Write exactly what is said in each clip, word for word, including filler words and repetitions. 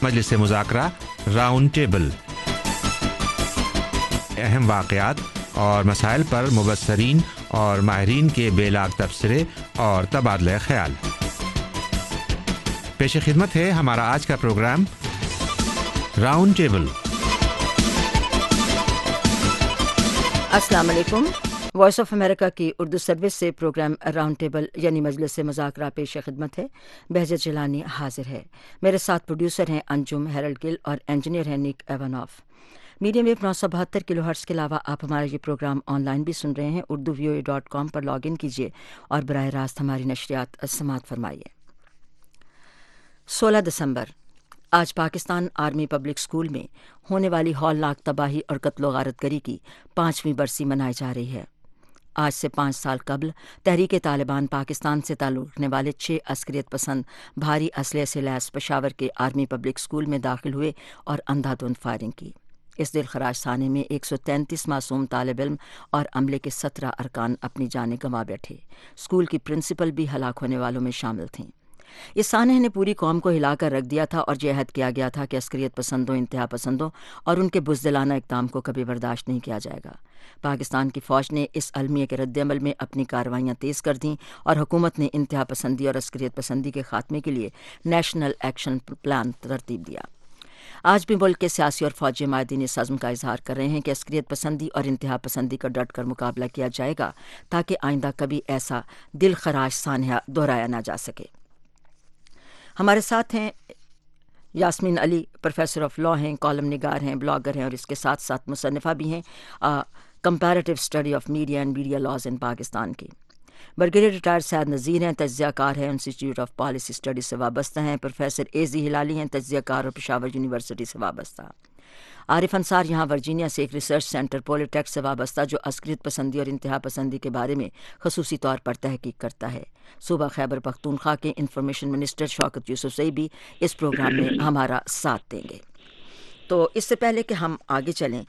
मजलिस मुज़ाकरा round table, अहम वाक़यात और मसाइल पर मुबस्सरीन और माहिरीन के बेलाग तबसरे और तबादला ख्याल। पेश खिदमत है हमारा आज का प्रोग्राम राउंड टेबल। अस्सलाम वालेकुम। वॉइस ऑफ अमेरिका की उर्दू सर्विस से प्रोग्राम राउंड टेबल यानी मजलिस से मुज़ाकरा पेश खिदमत है। बहजत जिलानी हाजिर है। मेरे साथ प्रोड्यूसर हैं अंजुम हैरल्ड गिल और इंजीनियर हैं निक एवानॉफ। मीडियम वेव नौ सौ बहत्तर किलो हर्ट्ज़ के अलावा आप हमारा ये प्रोग्राम ऑनलाइन भी सुन रहे हैं। Urdu V O A dot com पर लॉग इन कीजिए और बराह रास्त हमारी नशरियात समाअत फरमाइए। सोलह दिसंबर आज पाकिस्तान आर्मी पब्लिक स्कूल में होने वाली हौलनाक तबाही और कत्लो गारतगरी की पाँचवीं बरसी मनाई जा रही है। आज से पाँच साल कबल तहरीक तालिबान पाकिस्तान से ताल्लुक़ रखने वाले छः अस्करियत पसंद भारी असलहे से लैस पेशावर के आर्मी पब्लिक स्कूल में दाखिल हुए और अंधाधुंध फायरिंग की। इस दिलखराश साने में एक सौ तैंतीस मासूम तालिब इल्म और अमले के सत्रह अरकान अपनी जानें गंवा बैठे। स्कूल की प्रिंसिपल भी हलाक होने वालों में शामिल थीं। इस सानह ने पूरी कौम को हिलाकर रख दिया था और यह अहद किया गया था कि अस्करियत पसंदों, इंतहा पसंदों और उनके बुज़दिलाना इक़दाम को कभी बर्दाश्त नहीं किया जाएगा। पाकिस्तान की फ़ौज ने इस अलमिया के रद्दअमल में अपनी कार्रवाइयाँ तेज़ कर दीं और हुकूमत ने इंतहा पसंदी और अस्करियत पसंदी के खात्मे के लिए नेशनल एक्शन प्लान तरतीब दिया। आज भी मुल्क के सियासी और फौजी माहिदीन इस अज़्म का इजहार कर रहे हैं कि अस्करियत पसंदी और इंतहा पसंदी का डट कर मुकाबला किया जाएगा ताकि आइंदा कभी ऐसा दिल खराश सानहा दोहराया ना जा सके। हमारे साथ हैं Yasmeen Ali, professor of law हैं, कॉलम निगार हैं, ब्लॉगर हैं और इसके साथ साथ मुसन्निफ़ा भी हैं comparative study of media and media laws in Pakistan की। ब्रिगेडियर रिटायर्ड सैयद नज़ीर हैं, तज्ज़ियाकार हैं, इंस्टीट्यूट ऑफ पॉलिसी स्टडी से वाबस्ता हैं। प्रोफेसर ए जी हिलाली हैं, तज्ज़ियाकार और पेशावर यूनिवर्सिटी से वाबस्ता। आरिफ अंसार यहाँ वर्जीनिया से एक रिसर्च सेंटर पोलिटेक्स से वाबस्ता जो अस्करियत पसंदी और इंतहा पसंदी के बारे में खसूसी तौर पर तहकीक करता है। सूबा खैबर पख्तूनख्वा के इंफॉर्मेशन मिनिस्टर शौकत यूसुफज़ई भी इस प्रोग्राम में हमारा साथ देंगे। तो इससे पहले कि हम आगे चलें,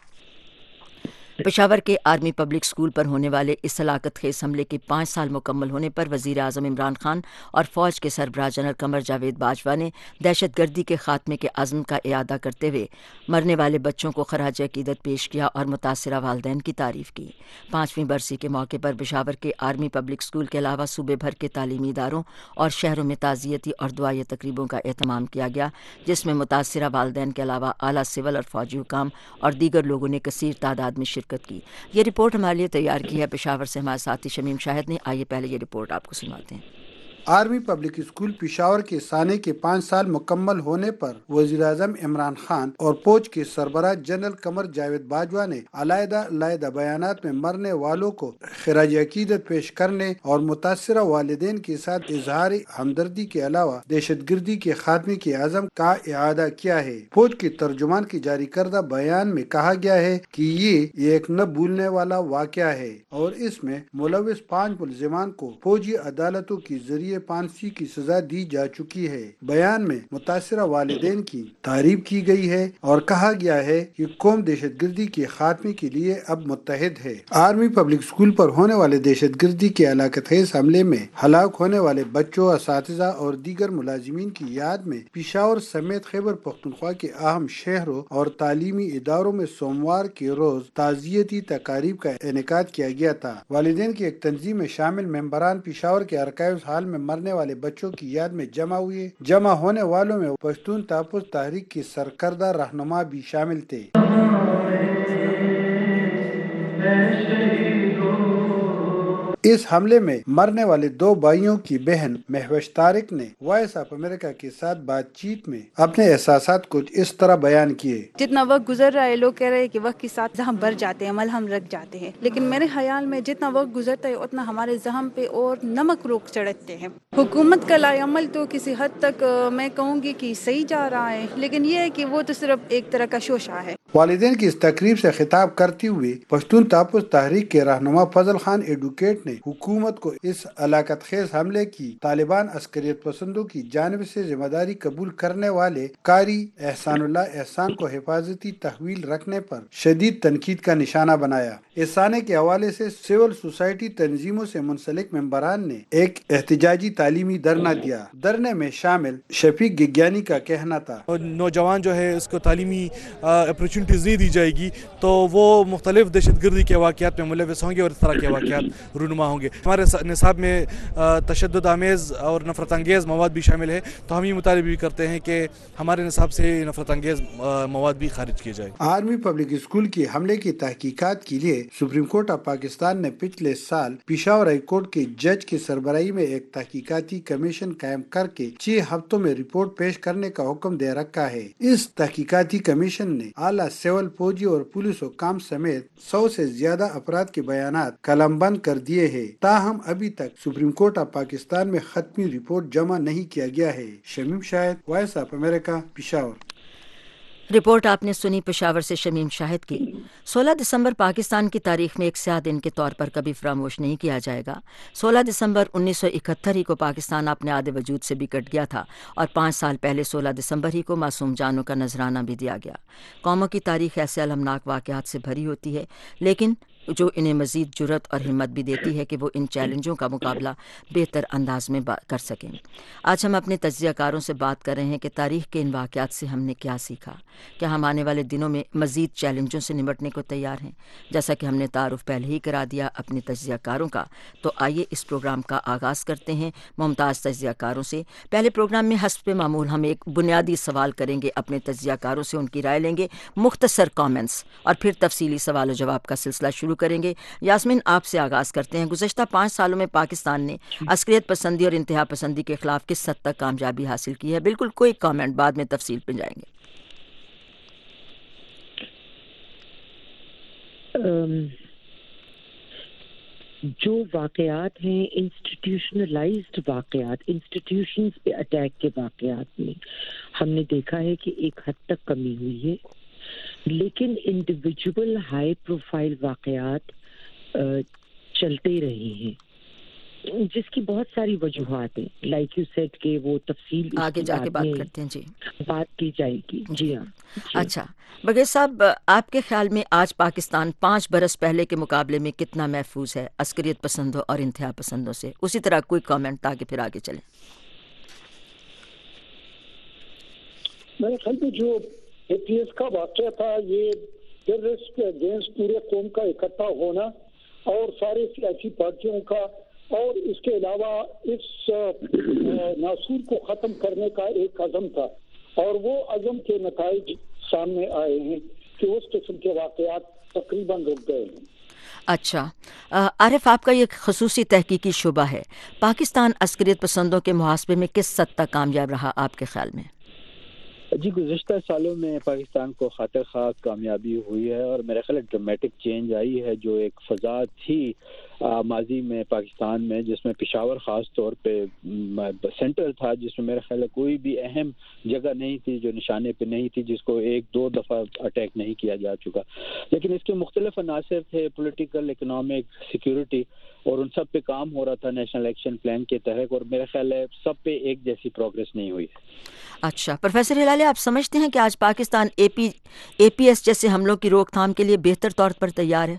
पेशावर के आर्मी पब्लिक स्कूल पर होने वाले इस हलाकत खेज हमले के पाँच साल मुकम्मल होने पर वज़ीर आज़म इमरान खान और फ़ौज के सरबराह जनरल कमर जावेद बाजवा ने दहशत गर्दी के खात्मे के अज़्म का इयादा करते हुए मरने वाले बच्चों को खराज अक़ीदत पेश किया और मुतासिरा वालदैन की तारीफ़ की। पाँचवीं बरसी के मौके पर पेशावर के आर्मी पब्लिक स्कूल के अलावा सूबे भर के तालीमी इदारों और शहरों में ताज़ियती और दुआई तकरीबों का एहतमाम किया गया, जिसमें मुतासिरा वालदैन के अलावा आला सिविल और फ़ौजी हुकाम और दीगर लोगों ने कसीर तादाद में की। ये रिपोर्ट हमारे लिए तैयार की है पेशावर से हमारे साथी शमीम शाहिद ने। आइए पहले ये रिपोर्ट आपको सुनाते हैं। आर्मी पब्लिक स्कूल पेशावर के साने के पाँच साल मुकम्मल होने पर वज़ीर आज़म इमरान खान और फौज के सरबराह जनरल कमर जावेद बाजवा ने अलहदा अलहदा बयानात में मरने वालों को खराज अकीदत पेश करने और मुतासिरा वालिदैन के साथ इजहार हमदर्दी के अलावा दहशत गर्दी के खात्मे के अज़म का इआदा किया है। फौज के तर्जुमान की जारी करदा बयान में कहा गया है कि ये एक न भूलने वाला वाक़या है और इसमें मुलविस पाँच मुलजिमान को फौजी अदालतों के जरिए फांसी की सजा दी जा चुकी है। बयान में मुतासिरा वालिदैन की तारीफ की गई है और कहा गया है कि कौम दहशत गर्दी के खात्मे के लिए अब मुत्तहिद है। आर्मी पब्लिक स्कूल पर होने वाले दहशत गर्दी के हलाकतखेज हमले में हलाक होने वाले बच्चों, असातिज़ा और दीगर मुलाजिमीन की याद में पेशावर समेत खैबर पख्तूनख्वा के अहम शहरों और तालीमी इदारों में सोमवार के रोज ताज़ियती तकारीब का इनेकाद किया गया था। वालिदैन की एक तंजीम में शामिल मेंबरान पेशावर के आर्काइव्स हाल में मरने वाले बच्चों की याद में जमा हुए। जमा होने वालों में पश्तून तहफ़्फ़ुज़ तहरीक के सरकर्दा रहनुमा भी शामिल थे। इस हमले में मरने वाले दो भाइयों की बहन महवश तारिक ने वॉइस ऑफ अमेरिका के साथ बातचीत में अपने एहसासात कुछ इस तरह बयान किए। जितना वक्त गुजर रहा है, लोग कह रहे हैं कि वक्त के साथ जहम भर जाते हैं, मलहम रख जाते हैं, लेकिन मेरे ख्याल में जितना वक्त गुजरता है उतना हमारे जहम पे और नमक रोक चढ़ते हैं। हुकूमत का लाएअमल तो किसी हद तक मैं कहूँगी कि सही जा रहा है, लेकिन ये है कि वो तो सिर्फ एक तरह का शोशा है। वालिदैन की इस तकरीब से खिताब करते हुए पश्तून तहफ़्फ़ुज़ तहरीक के रहनुमा फजल खान एडवोकेट ने हुकूमत को इस हलाकतखेज हमले की तालिबान अस्करियत पसंदों की जानिब से जिम्मेदारी कबूल करने वाले कारी एहसानुल्लाह एहसान को हिफाजती तहवील रखने पर शदीद तनकीद का निशाना बनाया। اس سانے کے حوالے سے سول سوسائٹی تنظیموں سے منسلک ممبران نے ایک احتجاجی تعلیمی دھرنا دیا. دھرنے میں شامل شفیق گگیانی کا کہنا تھا نوجوان جو ہے اس کو تعلیمی اپرچونٹیز نہیں دی جائے گی تو وہ مختلف دہشت گردی کے واقعات میں ملوث ہوں گے اور اس طرح کے واقعات رونما ہوں گے. ہمارے نصاب میں تشدد آمیز اور نفرت انگیز مواد بھی شامل ہے تو ہم یہ مطالبہ بھی کرتے ہیں کہ ہمارے نصاب سے نفرت انگیز مواد بھی خارج کیے جائے. آرمی پبلک اسکول کی حملے کی تحقیقات کے لیے سپریم کورٹ آف پاکستان نے پچھلے سال پشاور ہائی کورٹ کے جج کی سربراہی میں ایک تحقیقاتی کمیشن قائم کر کے چھ ہفتوں میں رپورٹ پیش کرنے کا حکم دے رکھا ہے. اس تحقیقاتی کمیشن نے اعلیٰ سول فوجی اور پولیس حکام سمیت سو سے زیادہ افراد کے بیانات قلم بند کر دیے ہیں. تاہم ابھی تک سپریم کورٹ آف پاکستان میں حتمی رپورٹ جمع نہیں کیا گیا ہے. Shamim Shahid, voice of America, Peshawar. Report آپ نے سنی پشاور سے شمیم شاہد کی. سولہ دسمبر پاکستان کی تاریخ میں ایک سیاہ دن کے طور پر کبھی فراموش نہیں کیا جائے گا. سولہ دسمبر انیس سو اکہتر ہی کو پاکستان اپنے آدھے وجود سے بھی کٹ گیا تھا اور پانچ سال پہلے سولہ دسمبر ہی کو معصوم جانوں کا نذرانہ بھی دیا گیا. قوموں کی تاریخ ایسے المناک واقعات سے بھری ہوتی ہے لیکن جو انہیں مزید جرأت اور ہمت بھی دیتی ہے کہ وہ ان چیلنجوں کا مقابلہ بہتر انداز میں کر سکیں. آج ہم اپنے تجزیہ کاروں سے بات کر رہے ہیں کہ تاریخ کے ان واقعات سے ہم نے کیا سیکھا. کیا ہم آنے والے دنوں میں مزید چیلنجوں سے نمٹنے کو تیار ہیں؟ جیسا کہ ہم نے تعارف پہلے ہی کرا دیا اپنے تجزیہ کاروں کا، تو آئیے اس پروگرام کا آغاز کرتے ہیں ممتاز تجزیہ کاروں سے. پہلے پروگرام میں حسب معمول ہم ایک بنیادی سوال کریں گے، اپنے تجزیہ کاروں سے ان کی رائے لیں گے، مختصر کامنٹس، اور پھر تفصیلی سوال و جواب کا سلسلہ شروع کریں گے. یاسمین، آپ سے آغاز کرتے ہیں. گزشتہ پانچ سالوں میں پاکستان نے عسکریت پسندی اور انتہا پسندی کے خلاف کس حد تک کامیابی حاصل کی ہے؟ بالکل کوئی کامنٹ، بعد میں تفصیل پہ جائیں گے. جو واقعات ہیں انسٹیٹیوشنلائزڈ واقعات، انسٹیٹیوشنز پہ اٹیک کے واقعات میں ہم نے دیکھا ہے کہ ایک حد تک کمی ہوئی ہے، لیکن انڈیویجول ہائی پروفائل واقعات چلتے رہے ہیں جس کی بہت ساری وجوہات ہیں. لائک یو سیڈ کہ وہ تفصیل آگے جا کے بات کرتے ہیں. جی بات کی جائے گی. جی ہاں. اچھا بغیر صاحب، آپ کے خیال میں آج پاکستان پانچ برس پہلے کے مقابلے میں کتنا محفوظ ہے عسکریت پسندوں اور انتہا پسندوں سے؟ اسی طرح کوئی کامنٹ تاکہ پھر آگے چلیں. میرے خیال میں جو اے پی ایس کا واقعہ تھا، یہ ٹیررسٹ کے اگینسٹ پورے قوم کا اکٹھا ہونا اور سارے سیاسی پارٹیوں کا، اور اس کے علاوہ اس ناسور کو ختم کرنے کا ایک عزم تھا، اور وہ عزم کے نتائج سامنے آئے ہیں کہ اس قسم کے واقعات تقریباً رک گئے ہیں. اچھا عارف، آپ کا یہ خصوصی تحقیقی شعبہ ہے، پاکستان عسکریت پسندوں کے محاسبے میں کس حد تک کامیاب رہا آپ کے خیال میں؟ جی، گزشتہ سالوں میں پاکستان کو خاطر خواہ کامیابی ہوئی ہے اور میرا خیال ہے ڈرامیٹک چینج آئی ہے. جو ایک فضا تھی ماضی میں پاکستان میں، جس میں پشاور خاص طور پہ سینٹر تھا، جس میں میرا خیال ہے کوئی بھی اہم جگہ نہیں تھی جو نشانے پہ نہیں تھی، جس کو ایک دو دفعہ اٹیک نہیں کیا جا چکا. لیکن اس کے مختلف عناصر تھے، پولیٹیکل، اکنامک، سیکیورٹی، اور ان سب پہ کام ہو رہا تھا نیشنل ایکشن پلان کے تحت، اور میرا خیال ہے سب پہ ایک جیسی پروگریس نہیں ہوئی. اچھا پروفیسر ہلالی، آپ سمجھتے ہیں کہ آج پاکستان اے پی اے پی ایس جیسے حملوں کی روک تھام کے لیے بہتر طور پر تیار ہے؟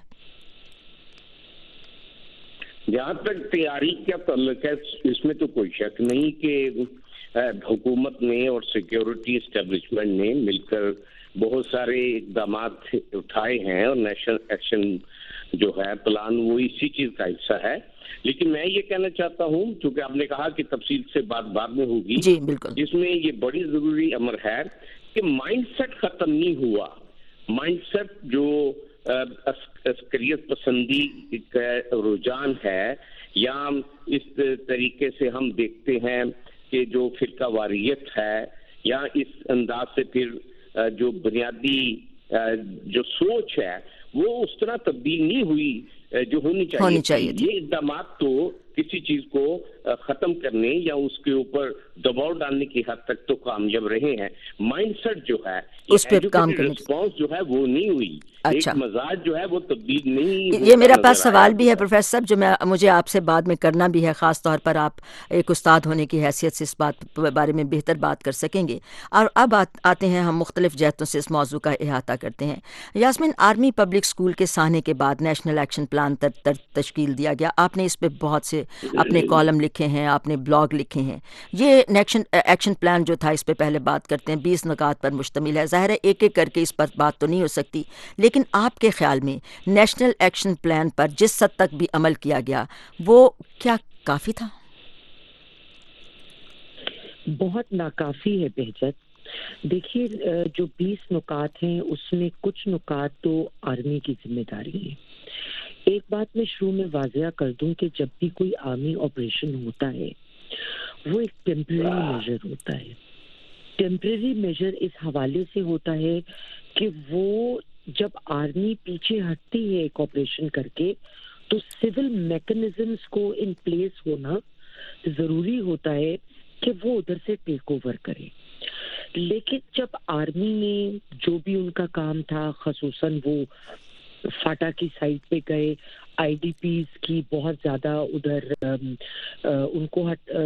جہاں تک تیاری کا تعلق ہے، اس میں تو کوئی شک نہیں کہ حکومت نے اور سیکیورٹی اسٹیبلشمنٹ نے مل کر بہت سارے اقدامات اٹھائے ہیں، اور نیشنل ایکشن جو ہے پلان وہ اسی چیز کا حصہ ہے. لیکن میں یہ کہنا چاہتا ہوں، چونکہ آپ نے کہا کہ تفصیل سے بات بعد میں ہوگی، جی بالکل، جس میں یہ بڑی ضروری امر ہے کہ مائنڈ سیٹ ختم نہیں ہوا. مائنڈ سیٹ جو عسکریت پسندی کا رجحان ہے، یا اس طریقے سے ہم دیکھتے ہیں کہ جو فرقہ واریت ہے، یا اس انداز سے پھر جو بنیادی جو سوچ ہے وہ اس طرح تبدیل نہیں ہوئی جو ہونی چاہیے. ہونی چاہیے. یہ اقدامات تو کسی چیز کو ختم کرنے یا اس کے اوپر دباؤ ڈالنے کی حد تک تو کامیاب رہے ہیں. مائنڈ سیٹ جو ہے اس پہ کام کرنے رسپانس جو ہے وہ نہیں ہوئی. اچھا. ایک مزاج جو ہے وہ تبدیل نہیں. یہ میرا پاس سوال بھی ہے پروفیسر صاحب جو میں مجھے آپ سے بعد میں کرنا بھی ہے، خاص طور پر آپ ایک استاد ہونے کی حیثیت سے اس بات بارے میں بہتر بات کر سکیں گے. اور اب آتے ہیں ہم مختلف جہتوں سے اس موضوع کا احاطہ کرتے ہیں. یاسمین، آرمی پبلک اسکول کے سانحے کے بعد نیشنل ایکشن پلان تشکیل دیا گیا. آپ نے اس پہ بہت سے اپنے کالم لکھے ہیں، آپ نے بلاگ لکھے ہیں. یہ ایکشن پلان جو تھا، اس پہ پہلے بات کرتے ہیں، بیس نکات پر مشتمل ہے. ظاہر ہے ایک ایک کر کے اس پر بات تو نہیں ہو سکتی، لیکن آپ کے خیال میں نیشنل ایکشن پلان پر جس حد تک بھی عمل کیا گیا وہ کیا کافی تھا؟ بہت ناکافی ہے بہجت. دیکھیے، جو بیس نکات ہیں اس میں کچھ نکات تو آرمی کی ذمہ داری ہے. ایک بات میں شروع میں واضح کر دوں کہ جب بھی کوئی آرمی آپریشن ہوتا ہے وہ ایک ٹیمپریری میجر ہوتا ہے. ٹیمپریری میجر اس حوالے سے ہوتا ہے کہ وہ جب آرمی پیچھے ہٹتی ہے ایک آپریشن کر کے تو سول میکنزمز کو ان پلیس ہونا ضروری ہوتا ہے کہ وہ ادھر سے ٹیک اوور کرے. لیکن جب آرمی نے جو بھی ان کا کام تھا، خصوصاً وہ فاٹا کی سائٹ پہ گئے، آئی ڈی پیز کی بہت زیادہ ادھر ان کو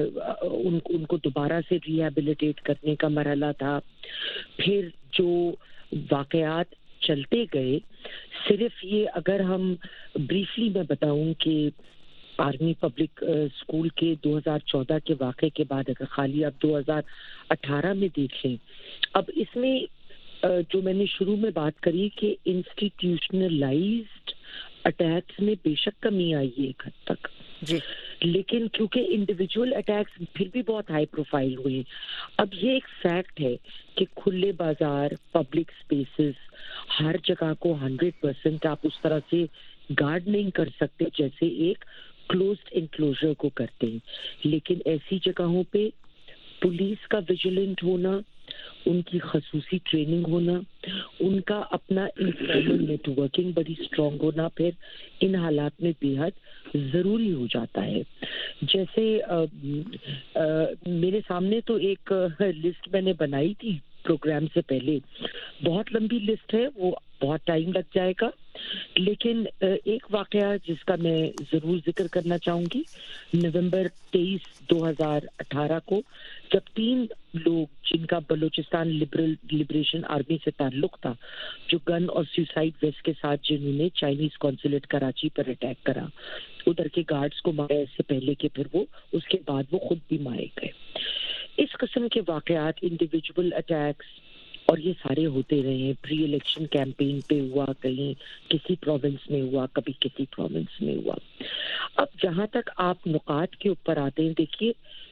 ان کو دوبارہ سے ری ہیبلیٹیٹ کرنے کا مرحلہ تھا. پھر جو واقعات چلتے گئے، صرف یہ اگر ہم بریفلی میں بتاؤں کہ آرمی پبلک اسکول کے دو ہزار چودہ کے واقعے کے بعد اگر خالی اب دو ہزار اٹھارہ میں دیکھیں، اب اس میں جو میں نے شروع میں بات کری کہ انسٹیٹیوشنلائزڈ اٹیکس میں بے شک کمی آئی ہے ایک حد تک جی، لیکن کیونکہ انڈیویجول اٹیکس پھر بھی بہت ہائی پروفائل ہوئے. اب یہ ایک فیکٹ ہے کہ کھلے بازار، پبلک اسپیسز، ہر جگہ کو ہنڈریڈ پرسینٹ آپ اس طرح سے گارڈ نہیں کر سکتے جیسے ایک کلوزڈ انکلوزر کو کرتے ہیں. لیکن ایسی جگہوں پہ پولیس کا ویجیلنٹ ہونا، ان کی خصوصی ٹریننگ ہونا، ان کا اپنا انفارمل نیٹ ورکنگ بڑی اسٹرانگ ہونا پھر ان حالات میں بے حد ضروری ہو جاتا ہے. جیسے آ, آ, میرے سامنے تو ایک لسٹ میں نے بنائی تھی پروگرام سے پہلے، بہت لمبی لسٹ ہے، وہ بہت ٹائم لگ جائے گا. لیکن ایک واقعہ جس کا میں ضرور ذکر کرنا چاہوں گی، نومبر تیئیس دو ہزار اٹھارہ کو جب تین لوگ جن کا بلوچستان لبرل لبریشن آرمی سے تعلق تھا، جو گن اور سوسائڈ ویسٹ کے ساتھ جنہوں نے چائنیز کونسولیٹ کراچی پر اٹیک کرا، ادھر کے گارڈز کو مارے اس سے پہلے کہ پھر وہ اس کے بعد وہ خود بھی مارے گئے. اس قسم کے واقعات، انڈیویجول اٹیکس، اور یہ سارے ہوتے رہے ہیں. پری الیکشن کیمپین پہ ہوا، کہیں کسی پروونس میں ہوا، کبھی کسی پروونس میں ہوا. اب جہاں تک آپ نکات کے اوپر آتے ہیں، دیکھیے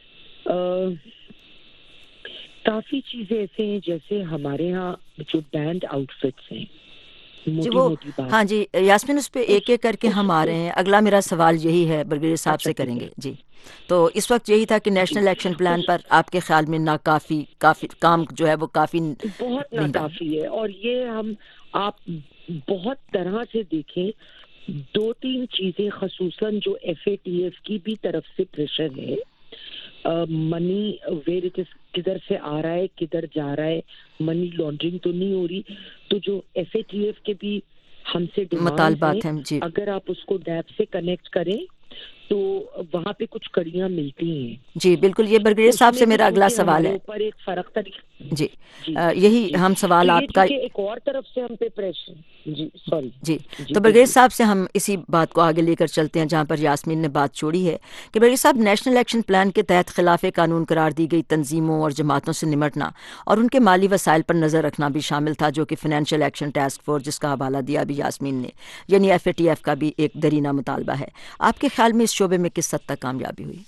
کافی چیزیں ایسے ہیں جیسے ہمارے ہاں جو بینڈ آؤٹ فٹس ہیں، جی وہ ہاں جی یاسمین، اس پہ ایک ایک کر کے ہم آ رہے ہیں. اگلا میرا سوال یہی ہے، برگریڈ صاحب سے کریں گے. جی تو اس وقت یہی تھا کہ نیشنل ایکشن پلان پر آپ کے خیال میں ناکافی کافی کام جو ہے وہ کافی بہت ناکافی ہے. اور یہ ہم آپ بہت طرح سے دیکھیں، دو تین چیزیں خصوصاً جو ایف اے ٹی ایف کی بھی طرف سے پریشر ہے، منی ویئر اٹ از، کدھر سے آ رہا ہے کدھر جا رہا ہے، منی لانڈرنگ تو نہیں ہو رہی. تو جو ایف اے ٹی ایف کے بھی ہم سے مطالبات ہیں، جی اگر آپ اس کو ڈیپ سے کنیکٹ کریں تو وہاں پہ کچھ کڑیاں ملتی ہیں. جی بالکل، یہ برگریڈ صاحب سے میرا اگلا سوال ہے. اوپر ایک فرق طریقہ جی یہی ہم سوال آپ کا ایک اور طرف سے ہم پہ پریشر. جی سوری جی تو برگریڈ صاحب سے ہم اسی بات کو آگے لے کر چلتے ہیں جہاں پر یاسمین نے بات چھوڑی ہے کہ برگریڈ صاحب، نیشنل ایکشن پلان کے تحت خلاف قانون قرار دی گئی تنظیموں اور جماعتوں سے نمٹنا اور ان کے مالی وسائل پر نظر رکھنا بھی شامل تھا، جو کہ فائنینشیل ایکشن ٹاسک فورس، جس کا حوالہ دیا بھی یاسمین نے، یعنی ایف اے ٹی ایف کا بھی ایک درینہ مطالبہ ہے. آپ کے خیال میں اس شعبے میں کس حد تک کامیابی ہوئی؟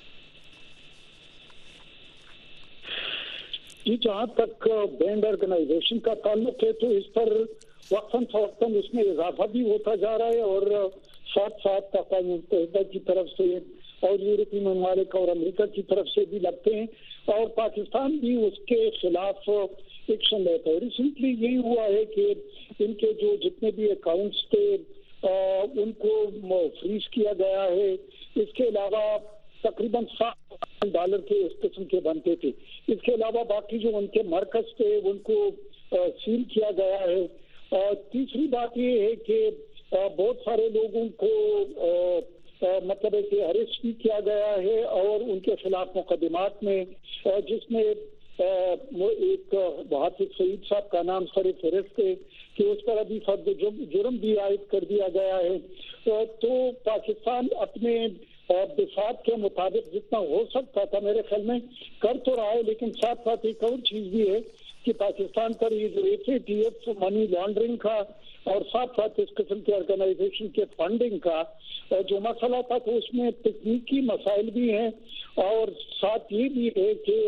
جہاں تک بینڈ آرگنائزیشن کا تعلق ہے تو اس پر وقتاً فوقتاً اس میں اضافہ بھی ہوتا جا رہا ہے، اور ساتھ ساتھ اقوام متحدہ کی طرف سے اور یورپی ممالک اور امریکہ کی طرف سے بھی لگتے ہیں، اور پاکستان بھی اس کے خلاف ایکشن لیتا ہے. ریسنٹلی یہی ہوا ہے کہ ان کے جو جتنے بھی اکاؤنٹس تھے ان کو فریز کیا گیا ہے. اس کے علاوہ तकरीबन सात डॉलर के इस किस्म के बनते थे। इसके अलावा बाकी जो उनके मरकज थे उनको सील किया गया है। और तीसरी बात ये है कि बहुत सारे लोगों को मतलब है कि अरेस्ट भी किया गया है और उनके खिलाफ मुकदमात में जिसमें वो एक हाफिज सईद साहब का नाम सर फहरिस्त है कि उस पर अभी फर्द जुर्म भी आयद कर दिया गया है। तो पाकिस्तान अपने बिसात के मुताबिक जितना हो सकता था मेरे ख्याल में कर तो रहा है, लेकिन साथ साथ एक और चीज भी है कि पाकिस्तान पर ये जो F A T F money laundering का और साथ साथ इस किस्म के ऑर्गेनाइजेशन के फंडिंग का जो मसला था तो उसमें तकनीकी मसाइल भी हैं और साथ ये भी है कि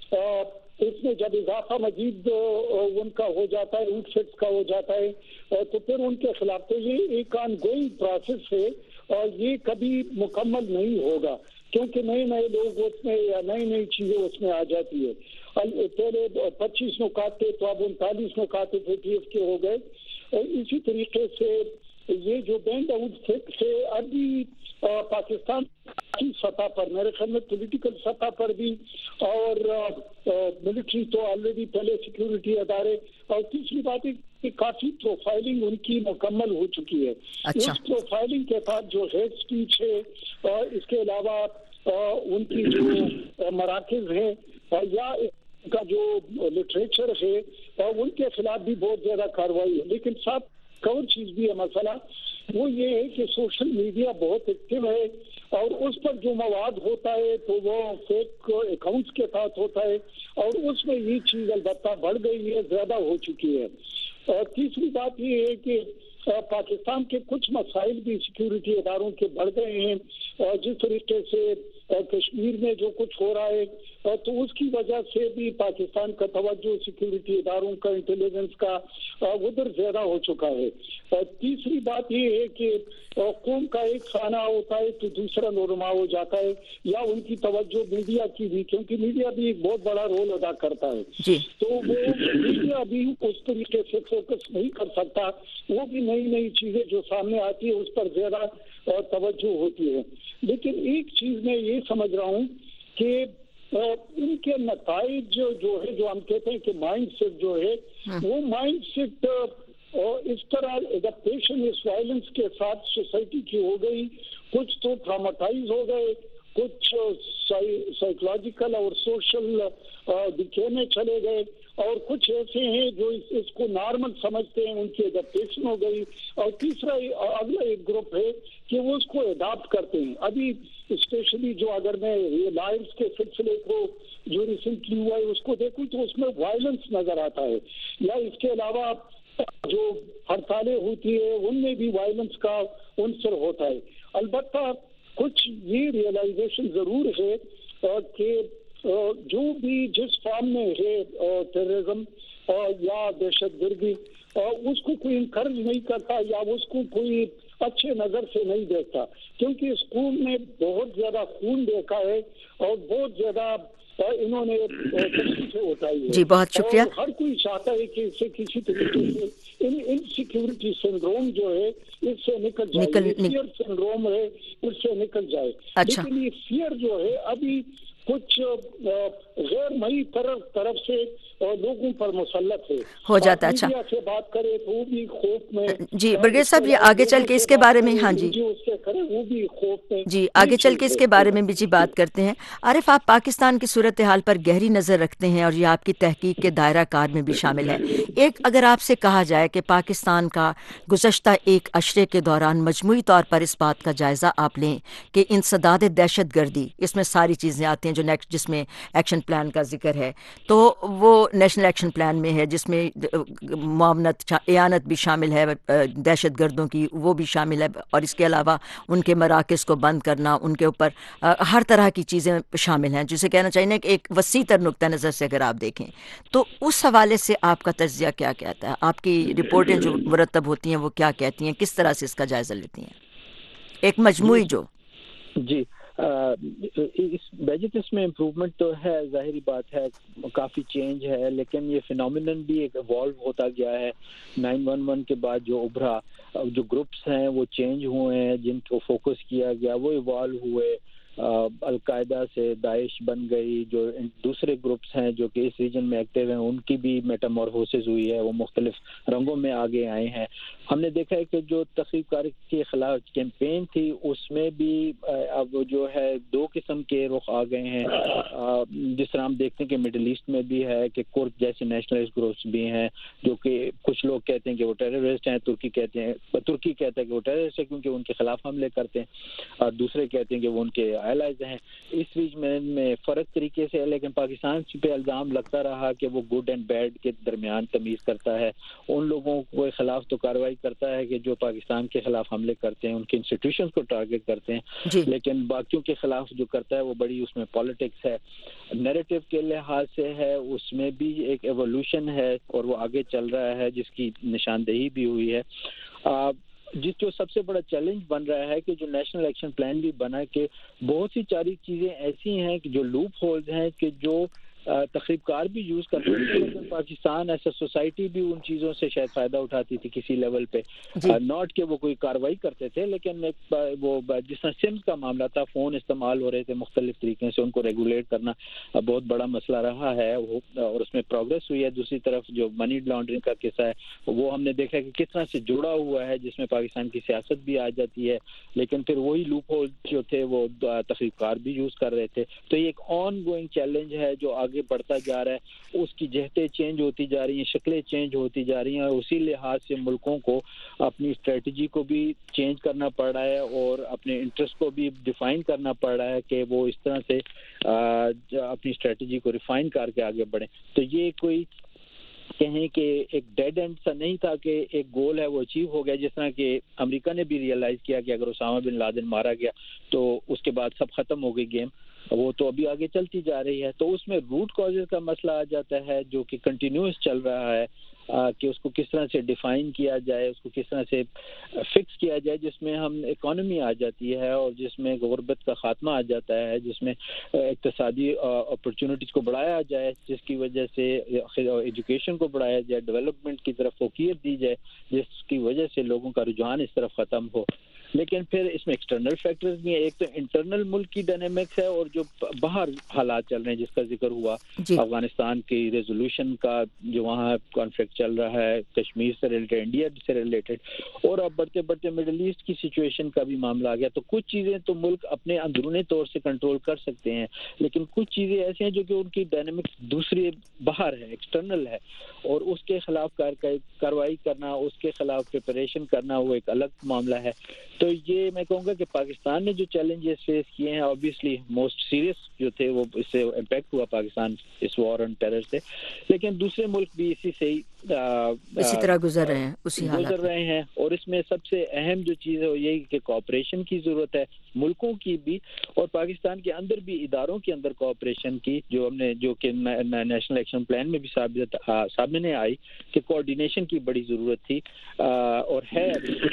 इसमें जब इजाफा मजीद उनका हो जाता है, उठफिट का हो जाता है तो फिर उनके खिलाफ तो ये एक ऑनगोइंग प्रोसेस है और ये कभी मुकम्मल नहीं होगा क्योंकि नए नए लोग उसमें या नई नई चीजें उसमें आ जाती है। पहले पच्चीस नुकात थे तो अब उनतालीस नुकात एटीएफ के हो गए। इसी तरीके से ये जो बैंड आउट से अभी पाकिस्तान की सतह पर मेरे ख्याल में पॉलिटिकल सतह पर भी और मिलिट्री तो ऑलरेडी पहले सिक्योरिटी अदारे और तीसरी बात है कि काफी प्रोफाइलिंग उनकी मुकम्मल हो चुकी है। अच्छा। उस प्रोफाइलिंग के साथ जो हेड स्पीच है और इसके अलावा उनकी जो मराकज है या का जो लिटरेचर है और उनके खिलाफ भी बहुत ज्यादा कार्रवाई है। लेकिन साथ कवर चीज भी है मसला वो ये है कि सोशल मीडिया बहुत एक्टिव है और उस पर जो मवाद होता है तो वो फेक अकाउंट्स के साथ होता है और उसमें ये चीज अलबत्ता बढ़ गई है, ज्यादा हो चुकी है। और तीसरी बात ये है कि पाकिस्तान के कुछ मसाइल भी सिक्योरिटी इदारों के बढ़ गए हैं और जिस तरीके से कश्मीर में जो कुछ हो रहा है तो उसकी वजह से भी पाकिस्तान का तवज्जो सिक्योरिटी इदारों का इंटेलिजेंस का उधर ज्यादा हो चुका है। और तीसरी बात ये है कि कौम का एक खाना होता है तो दूसरा नोरमा हो जाता है या उनकी तवज्जो मीडिया की भी, क्योंकि मीडिया भी एक बहुत बड़ा रोल अदा करता है तो वो मीडिया भी उस तरीके से फोकस नहीं कर सकता, वो भी नई नई चीजें जो सामने आती है उस पर ज्यादा तवज्जो होती है। लेकिन एक चीज मैं ये समझ रहा हूँ कि इनके नताइज जो, जो है जो हम कहते हैं कि माइंड सेट जो है वो माइंड सेट इस तरह एडेप्टेशन इस वायलेंस के साथ सोसाइटी की हो गई, कुछ तो ट्रामाटाइज हो गए, कुछ साइकोलॉजिकल और सोशल डिके में चले गए और कुछ ऐसे हैं जो इस, इसको नॉर्मल समझते हैं, उनकी एडेप्टेशन हो गई। और तीसरा अगला एक ग्रुप है कि वो उसको अडॉप्ट करते हैं। अभी स्पेशली जो अगर मैं लाइन्स के सिलसिले को जो रिसेंटली हुआ है उसको देखूं तो उसमें वायलेंस नजर आता है या इसके अलावा जो हड़तालें होती है उनमें भी वायलेंस का उनसर होता है। अलबत्ता कुछ ये रियलाइजेशन जरूर है कि जो भी जिस फॉर्म में है टेररिज्म या दहशतगर्दी उसको कोई इनकरेज नहीं करता या उसको कोई अच्छे नजर से नहीं देखता, क्योंकि स्कूल में बहुत ज्यादा खून देखा है और बहुत ज्यादा इन्होंने तकलीफें उठाई है। जी बहुत शुक्रिया। हर कोई चाहता है कि इससे किसी तरीके से इन इनसिक्योरिटी सिंड्रोम जो है इससे निकल जाए, निकल, फियर सिंड्रोम है इससे निकल जाए। अच्छा। लेकिन ये फियर जो है अभी कुछ गैर मई तरफ तरफ से और लोगों पर मुसल्लत है हो जाता है। अच्छा से बात करें तो वो भी खौफ में। जी बरगेज साहब ये आगे चल के इसके बारे में हाँ जी उससे करे वो भी खौफ में। जी आगे चल के इसके बारे में भी जी बात करते हैं। आरिफ आप पाकिस्तान की सूरत हाल पर गहरी नज़र रखते हैं और ये आपकी तहकीक के दायरा कार में भी शामिल है। एक अगर आपसे कहा जाए कि पाकिस्तान का गुज़श्ता एक अशरे के दौरान मजमूई तौर पर इस बात का जायज़ा आप लें कि इंसदाद दहशत गर्दी इसमें सारी चीज़ें आती हैं जो नेक्स्ट जिसमें एक्शन प्लान का जिक्र है तो वो नेशनल एक्शन प्लान में है जिसमें मुआवनत एयानत भी शामिल है, दहशत गर्दों की वो भी शामिल है और इसके अलावा उनके मराकज़ को बंद करना, उनके ऊपर हर तरह की चीज़ें शामिल हैं, जिसे कहना चाहिए कि एक वसी तर नुक्ता नज़र से अगर आप देखें तो उस हवाले से आपका तज्ज़िया क्या कहता है? आपकी रिपोर्टें जो मुरतब होती हैं वो क्या कहती हैं, किस तरह से इसका जायज़ा लेती हैं एक मजमूई जो? जी आ, इस बजट इसमें इम्प्रूवमेंट तो है, ज़ाहिरी बात है काफ़ी चेंज है, लेकिन ये फिनोमिनन भी एक इवॉल्व होता गया है। नाइन वन वन के बाद जो उभरा जो ग्रुप्स हैं वो चेंज हुए हैं, जिनको फोकस किया गया वो इवॉल्व हुए। القاعدہ سے داعش بن گئی، جو دوسرے گروپس ہیں جو کہ اس ریجن میں ایکٹیو ہیں ان کی بھی میٹامورفوسس ہوئی ہے، وہ مختلف رنگوں میں آگے آئے ہیں. ہم نے دیکھا ہے کہ جو تخریب کاری کے خلاف کیمپین تھی اس میں بھی اب جو ہے دو قسم کے رخ آ گئے ہیں. جس طرح ہم دیکھتے ہیں کہ مڈل ایسٹ میں بھی ہے کہ کرد جیسے نیشنلسٹ گروپس بھی ہیں جو کہ کچھ لوگ کہتے ہیں کہ وہ ٹیررسٹ ہیں، ترکی کہتے ہیں ترکی کہتا ہے کہ وہ ٹیررسٹ ہے کیونکہ ان کے خلاف حملے کرتے ہیں، اور دوسرے کہتے ہیں کہ وہ ان کے الائز ہیں. اس بیچ میں میں فرق طریقے سے، لیکن پاکستان پہ الزام لگتا رہا کہ وہ گڈ اینڈ بیڈ کے درمیان تمیز کرتا ہے. ان لوگوں کے خلاف تو کارروائی کرتا ہے کہ جو پاکستان کے خلاف حملے کرتے ہیں، ان کے انسٹیٹیوشنز کو ٹارگٹ کرتے ہیں جی. لیکن باقیوں کے خلاف جو کرتا ہے وہ بڑی اس میں پالیٹکس ہے، نیریٹو کے لحاظ سے ہے، اس میں بھی ایک ایوولوشن ہے اور وہ آگے چل رہا ہے جس کی نشاندہی بھی ہوئی ہے. جس جو سب سے بڑا چیلنج بن رہا ہے کہ جو نیشنل ایکشن پلان بھی بنا کہ بہت سی ساری چیزیں ایسی ہیں کہ جو لوپ ہولز ہیں کہ جو تخریب کار بھی یوز کرتے ہیں، لیکن پاکستان ایسا سوسائٹی بھی ان چیزوں سے شاید فائدہ اٹھاتی تھی کسی لیول پہ. ناٹ کہ وہ کوئی کاروائی کرتے تھے، لیکن وہ جس طرح سمز کا معاملہ تھا، فون استعمال ہو رہے تھے مختلف طریقے سے، ان کو ریگولیٹ کرنا بہت بڑا مسئلہ رہا ہے اور اس میں پروگرس ہوئی ہے. دوسری طرف جو منی لانڈرنگ کا قصہ ہے وہ ہم نے دیکھا کہ کس طرح سے جڑا ہوا ہے، جس میں پاکستان کی سیاست بھی آ جاتی ہے، لیکن پھر وہی لوپ ہول جو تھے وہ تخریب کار بھی یوز کر رہے تھے. تو یہ ایک آن گوئنگ چیلنج ہے جو آگے بڑھتا جا رہا ہے، اس کی جہتیں چینج ہوتی جا رہی ہیں، شکلیں چینج ہوتی جا رہی ہیں، اور اسی لحاظ سے ملکوں کو اپنی اسٹریٹجی کو بھی چینج کرنا پڑ رہا ہے اور اپنے انٹرسٹ کو بھی ڈیفائن کرنا پڑ رہا ہے کہ وہ اس طرح سے اپنی اسٹریٹجی کو ریفائن کر کے آگے بڑھیں. تو یہ کوئی کہیں کہ ایک ڈیڈ اینڈ سا نہیں تھا کہ ایک گول ہے وہ اچیو ہو گیا، جس طرح کہ امریکہ نے بھی ریئلائز کیا کہ اگر اسامہ بن لادن مارا گیا تو اس کے بعد سب ختم ہو گئی گیم، وہ تو ابھی آگے چلتی جا رہی ہے. تو اس میں روٹ کازز کا مسئلہ آ جاتا ہے جو کہ کنٹینیوس چل رہا ہے کہ اس کو کس طرح سے ڈیفائن کیا جائے، اس کو کس طرح سے فکس کیا جائے، جس میں ہم اکانومی آ جاتی ہے اور جس میں غربت کا خاتمہ آ جاتا ہے، جس میں اقتصادی اپرچونٹیز کو بڑھایا جائے، جس کی وجہ سے ایجوکیشن کو بڑھایا جائے، ڈیولپمنٹ کی طرف فوکیت دی جائے، جس کی وجہ سے لوگوں کا رجحان اس طرف ختم ہو. لیکن پھر اس میں ایکسٹرنل فیکٹرز بھی ہیں. ایک تو انٹرنل ملک کی ڈائنامکس ہے اور جو باہر حالات چل رہے ہیں جس کا ذکر ہوا جی. افغانستان کی ریزولوشن کا جو وہاں کانفلکٹ چل رہا ہے، کشمیر سے ریلیٹڈ، انڈیا سے ریلیٹڈ، اور اب بڑھتے بڑھتے مڈل ایسٹ کی سچویشن کا بھی معاملہ آ گیا. تو کچھ چیزیں تو ملک اپنے اندرونی طور سے کنٹرول کر سکتے ہیں، لیکن کچھ چیزیں ایسی ہیں جو کہ ان کی ڈائنامکس دوسری باہر ہے، ایکسٹرنل ہے، اور اس کے خلاف کارروائی کرنا، اس کے خلاف پریپریشن کرنا وہ ایک الگ معاملہ ہے. تو یہ میں کہوں گا کہ پاکستان نے جو چیلنجز فیس کیے ہیں اوبیسلی موسٹ سیریس جو تھے وہ اس سے امپیکٹ ہوا پاکستان اس وار آن ٹیرر سے، لیکن دوسرے ملک بھی اسی سے ہی اسی طرح گزر رہے ہیں اسی حالات گزر رہے ہیں. اور اس میں سب سے اہم جو چیز ہے وہ یہی کہ کوآپریشن کی ضرورت ہے، ملکوں کی بھی اور پاکستان کے اندر بھی اداروں کے اندر کوآپریشن کی، جو ہم نے جو کہ نیشنل ایکشن پلان میں بھی سامنے آئی کہ کوآرڈینیشن کی بڑی ضرورت تھی اور ہے.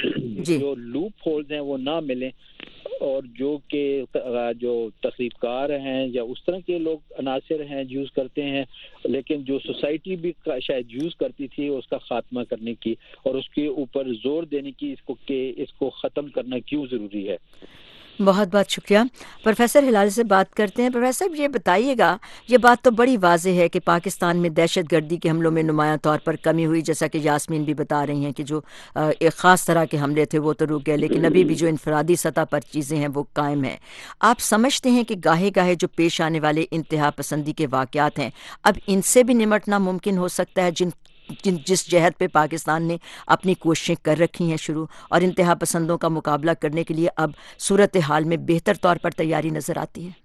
جو لوپ ہولز ہیں وہ نہ ملیں، اور جو کہ جو تخریب کار ہیں یا اس طرح کے لوگ عناصر ہیں یوز کرتے ہیں، لیکن جو سوسائٹی بھی شاید یوز کرتی تھی اس کا خاتمہ کرنے کی اور اس کے اوپر زور دینے کی اس کو کہ اس کو ختم کرنا کیوں ضروری ہے. بہت بہت شکریہ. پروفیسر ہلال سے بات کرتے ہیں. پروفیسر یہ بتائیے گا، یہ بات تو بڑی واضح ہے کہ پاکستان میں دہشت گردی کے حملوں میں نمایاں طور پر کمی ہوئی، جیسا کہ یاسمین بھی بتا رہی ہیں کہ جو ایک خاص طرح کے حملے تھے وہ تو رک گئے، لیکن ابھی بھی جو انفرادی سطح پر چیزیں ہیں وہ قائم ہیں. آپ سمجھتے ہیں کہ گاہے گاہے جو پیش آنے والے انتہا پسندی کے واقعات ہیں اب ان سے بھی نمٹنا ممکن ہو سکتا ہے، جن جن جس جہت پہ پاکستان نے اپنی کوششیں کر رکھی ہیں شروع، اور انتہا پسندوں کا مقابلہ کرنے کے لیے اب صورتحال میں بہتر طور پر تیاری نظر آتی ہے؟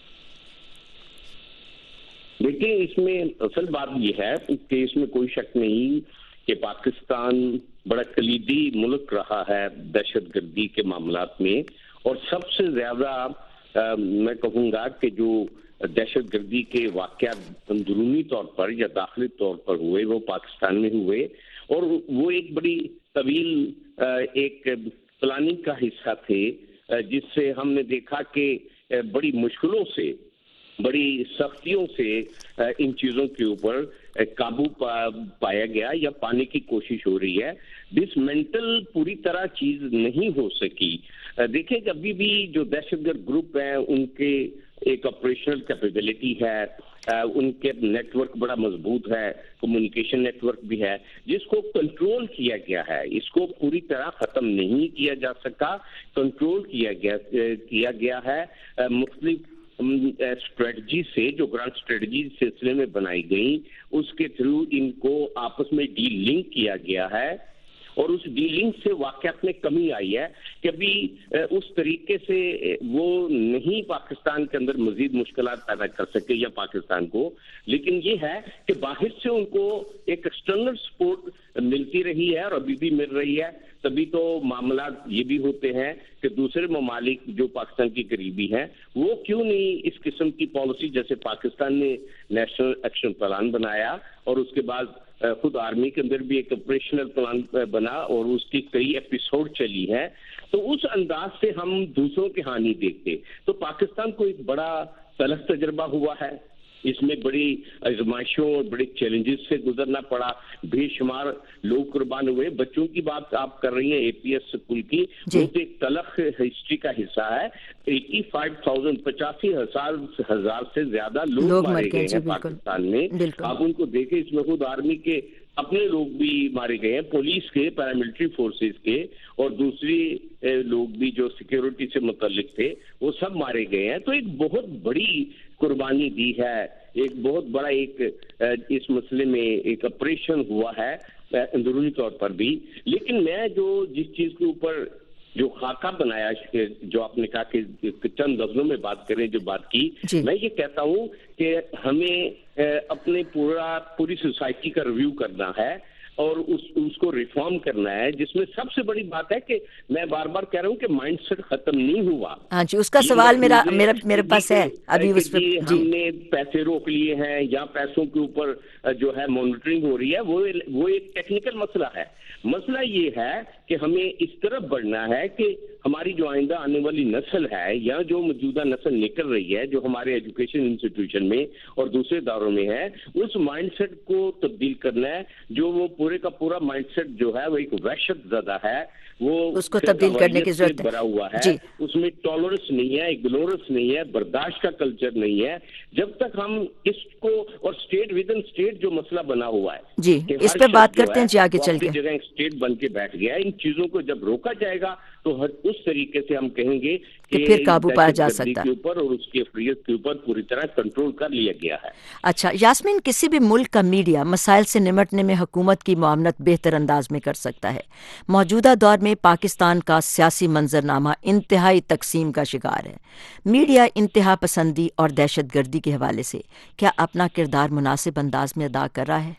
دیکھیں، اس میں اصل بات یہ ہے کہ اس میں کوئی شک نہیں کہ پاکستان بڑا کلیدی ملک رہا ہے دہشت گردی کے معاملات میں، اور سب سے زیادہ میں کہوں گا کہ جو دہشت گردی کے واقعات اندرونی طور پر یا داخلی طور پر ہوئے وہ پاکستان میں ہوئے، اور وہ ایک بڑی طویل ایک پلاننگ کا حصہ تھے، جس سے ہم نے دیکھا کہ بڑی مشکلوں سے بڑی سختیوں سے ان چیزوں کے اوپر قابو پایا گیا یا پانے کی کوشش ہو رہی ہے. ڈسمنٹل پوری طرح چیز نہیں ہو سکی. دیکھیں کہ ابھی بھی جو دہشت گرد گروپ ہیں ان کے ایک آپریشنل کیپیبلٹی ہے, ان کے نیٹ ورک بڑا مضبوط ہے, کمیونیکیشن نیٹ ورک بھی ہے جس کو کنٹرول کیا گیا ہے. اس کو پوری طرح ختم نہیں کیا جا سکا, کنٹرول کیا گیا کیا گیا ہے مختلف اسٹریٹجی سے, جو گرانڈ اسٹریٹجی سلسلے میں بنائی گئی اس کے تھرو ان کو آپس میں ڈی لنک کیا گیا ہے. اور اس ڈی لنک سے واقعات میں کمی آئی ہے کہ ابھی اس طریقے سے وہ نہیں پاکستان کے اندر مزید مشکلات پیدا کر سکے یا پاکستان کو, لیکن یہ ہے کہ باہر سے ان کو ایک ایکسٹرنل سپورٹ ملتی رہی ہے اور ابھی بھی مل رہی ہے. تبھی تو معاملات یہ بھی ہوتے ہیں کہ دوسرے ممالک جو پاکستان کی قریبی ہیں وہ کیوں نہیں اس قسم کی پالیسی, جیسے پاکستان نے نیشنل ایکشن پلان بنایا اور اس کے بعد خود آرمی کے اندر بھی ایک آپریشنل پلان بنا اور اس کی کئی ایپیسوڈ چلی ہے, تو اس انداز سے ہم دوسروں کے ہاں نہیں دیکھتے. تو پاکستان کو ایک بڑا تلخ تجربہ ہوا ہے, اس میں بڑی آزمائشوں اور بڑے چیلنجز سے گزرنا پڑا, بے شمار لوگ قربان ہوئے. بچوں کی بات آپ کر رہی ہیں اے پی ایس اسکول کی, وہ ایک تلخ ہسٹری کا حصہ ہے. ایٹی فائیو تھاؤزینڈ پچاسی ہزار ہزار سے زیادہ لوگ مارے گئے ہیں پاکستان میں. آپ ان کو دیکھیں, اس میں خود آرمی کے اپنے لوگ بھی مارے گئے ہیں, پولیس کے, پیراملٹری فورسز کے, اور دوسری لوگ بھی جو سیکیورٹی سے متعلق تھے وہ سب مارے گئے ہیں. تو ایک بہت بڑی قربانی دی ہے, ایک بہت بڑا ایک اس مسئلے میں ایک آپریشن ہوا ہے اندرونی طور پر بھی. لیکن میں جو جس چیز کے اوپر جو خاکہ بنایا, جو آپ نے کہا کہ چند لفظوں میں بات کریں, جو بات کی, میں یہ کہتا ہوں کہ ہمیں اپنے پورا پوری سوسائٹی کا ریویو کرنا ہے اور اس اس کو ریفارم کرنا ہے, جس میں سب سے بڑی بات ہے کہ میں بار بار کہہ رہا ہوں کہ مائنڈ سیٹ ختم نہیں ہوا. ہاں جی, اس کا سوال میرا میرا میرے پاس ہے ابھی. اس پہ ہم نے پیسے روک لیے ہیں یا پیسوں کے اوپر جو ہے مانیٹرنگ ہو رہی ہے, وہ وہ ایک ٹیکنیکل مسئلہ ہے. مسئلہ یہ ہے کہ ہمیں اس طرف بڑھنا ہے کہ ہماری جو آئندہ آنے والی نسل ہے یا جو موجودہ نسل نکل رہی ہے, جو ہمارے ایجوکیشن انسٹیٹیوشن میں اور دوسرے دوروں میں ہے, اس مائنڈ سیٹ کو تبدیل کرنا ہے. جو وہ پورے کا پورا مائنڈ سیٹ جو ہے وہ ایک وحشت زدہ ہے, وہ اس کو تبدیل کرنے کی ضرورت ہے. بھرا ہوا ہے, جی. اس میں ٹالرنس نہیں ہے, اگنورنس نہیں ہے, برداشت کا کلچر نہیں ہے. جب تک ہم اس کو, اور اسٹیٹ ود ان اسٹیٹ جو مسئلہ بنا ہوا ہے, جی اس پہ بات کرتے ہیں جی آگے چل کے. جگہ اسٹیٹ بن کے بیٹھ گیا ہے. ان چیزوں کو جب روکا جائے گا تو اس طریقے سے ہم کہیں گے کہ پھر قابو پایا جا سکتا کے اوپر اور اس کی افریت کے اوپر پوری طرح کنٹرول کر لیا گیا ہے. اچھا یاسمین, کسی بھی ملک کا میڈیا مسائل سے نمٹنے میں حکومت کی معاونت بہتر انداز میں کر سکتا ہے. موجودہ دور میں پاکستان کا سیاسی منظرنامہ انتہائی تقسیم کا شکار ہے. میڈیا انتہا پسندی اور دہشت گردی کے حوالے سے کیا اپنا کردار مناسب انداز میں ادا کر رہا ہے؟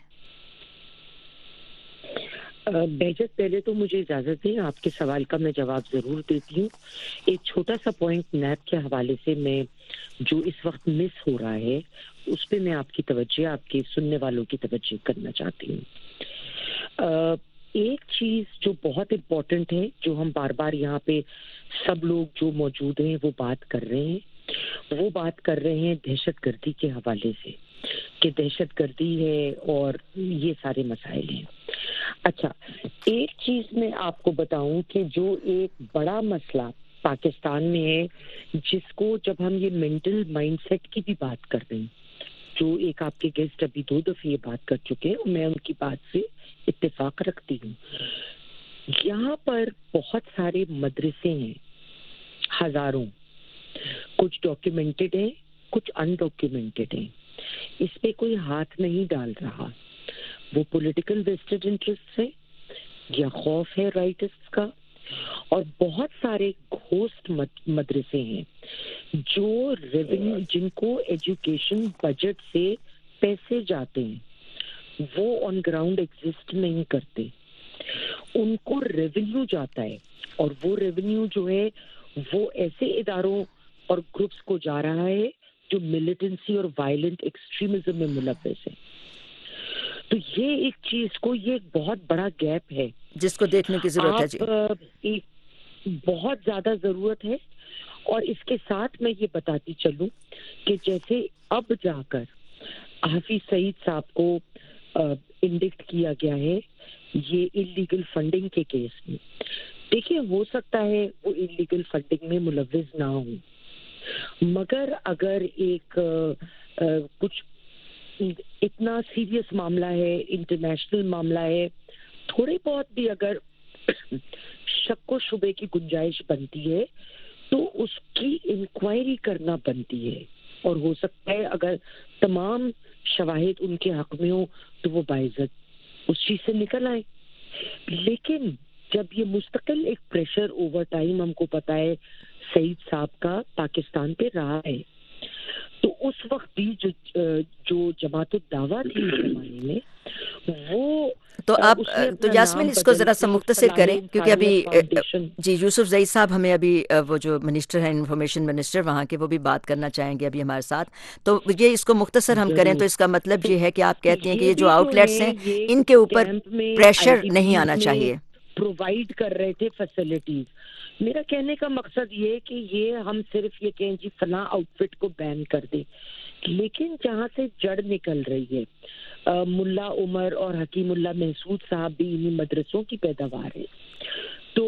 بہجت, پہلے تو مجھے اجازت دیں, آپ کے سوال کا میں جواب ضرور دیتی ہوں. ایک چھوٹا سا پوائنٹ نیب کے حوالے سے میں جو اس وقت مس ہو رہا ہے اس پہ میں آپ کی توجہ, آپ کے سننے والوں کی توجہ کرنا چاہتی ہوں. ایک چیز جو بہت امپورٹنٹ ہے, جو ہم بار بار یہاں پہ سب لوگ جو موجود ہیں وہ بات کر رہے ہیں, وہ بات کر رہے ہیں دہشت گردی کے حوالے سے کہ دہشت گردی ہے اور یہ سارے مسائل ہیں. اچھا, ایک چیز میں آپ کو بتاؤں کہ جو ایک بڑا مسئلہ پاکستان میں ہے, جس کو جب ہم یہ مینٹل مائنڈ سیٹ کی بھی بات کر رہے ہیں, جو ایک آپ کے گیسٹ ابھی دو دفعہ یہ بات کر چکے ہیں, میں ان کی بات سے اتفاق رکھتی ہوں. یہاں پر بہت سارے مدرسے ہیں, ہزاروں, کچھ ڈاکیومنٹڈ ہیں, کچھ ان ڈاکیومنٹڈ ہیں. اس پہ کوئی ہاتھ نہیں ڈال رہا. وہ پولیٹیکل ویسٹڈ انٹرسٹ ہے یا خوف ہے رائٹسٹ کا, اور بہت سارے گھوسٹ مدرسے ہیں جو ریونیو, جن کو ایجوکیشن بجٹ سے پیسے جاتے ہیں, وہ آن گراؤنڈ ایگزسٹ نہیں کرتے. ان کو ریونیو جاتا ہے, اور وہ ریونیو جو ہے وہ ایسے اداروں اور گروپس کو جا رہا ہے جو ملیٹنسی اور وائلنٹ ایکسٹریمزم میں ملوث ہے. تو یہ ایک چیز کو, یہ ایک بہت بڑا گیپ ہے جس کو دیکھنے کی ضرورت ہے. جی بہت زیادہ ضرورت ہے. اور اس کے ساتھ میں یہ بتاتی چلوں کہ جیسے اب جا کر حافظ سعید صاحب کو انڈکٹ کیا گیا ہے یہ انلیگل فنڈنگ کے کیس میں. دیکھیں ہو سکتا ہے وہ انلیگل فنڈنگ میں ملوث نہ ہوں، مگر اگر ایک آ, کچھ اتنا سیریس معاملہ ہے، انٹرنیشنل معاملہ ہے، تھوڑے بہت بھی اگر شک و شبے کی گنجائش بنتی ہے تو اس کی انکوائری کرنا بنتی ہے، اور ہو سکتا ہے اگر تمام شواہد ان کے حق میں ہوں تو وہ باعزت اس چیز سے نکل آئے. لیکن جب یہ مستقل ایک پریشر اوور ٹائم ہم کو پتا ہے سعید صاحب کا پاکستان پہ رہا ہے، تو اس وقت بھی جو جو جماعت الدعویٰ تھی اس زمانے میں وہ تو آپ تو یاسمین اس کو ذرا سا مختصر کریں کیونکہ ابھی جی یوسف زئی صاحب ہمیں ابھی وہ جو منسٹر ہیں انفارمیشن منسٹر وہاں کے وہ بھی بات کرنا چاہیں گے ابھی ہمارے ساتھ، تو یہ اس کو مختصر ہم کریں تو اس کا مطلب یہ ہے کہ آپ کہتے ہیں کہ یہ جو آؤٹ لیٹس ہیں ان کے اوپر پریشر نہیں آنا چاہیے، پرووائڈ کر رہے تھے فیسلٹیز. میرا کہنے کا مقصد یہ کہ یہ ہم صرف یہ کہیں جی فلاں آؤٹ فٹ کو بین کر دیں، لیکن جہاں سے جڑ نکل رہی ہے ملا عمر اور حکیم اللہ محسود صاحب بھی انہی مدرسوں کی پیداوار ہے، تو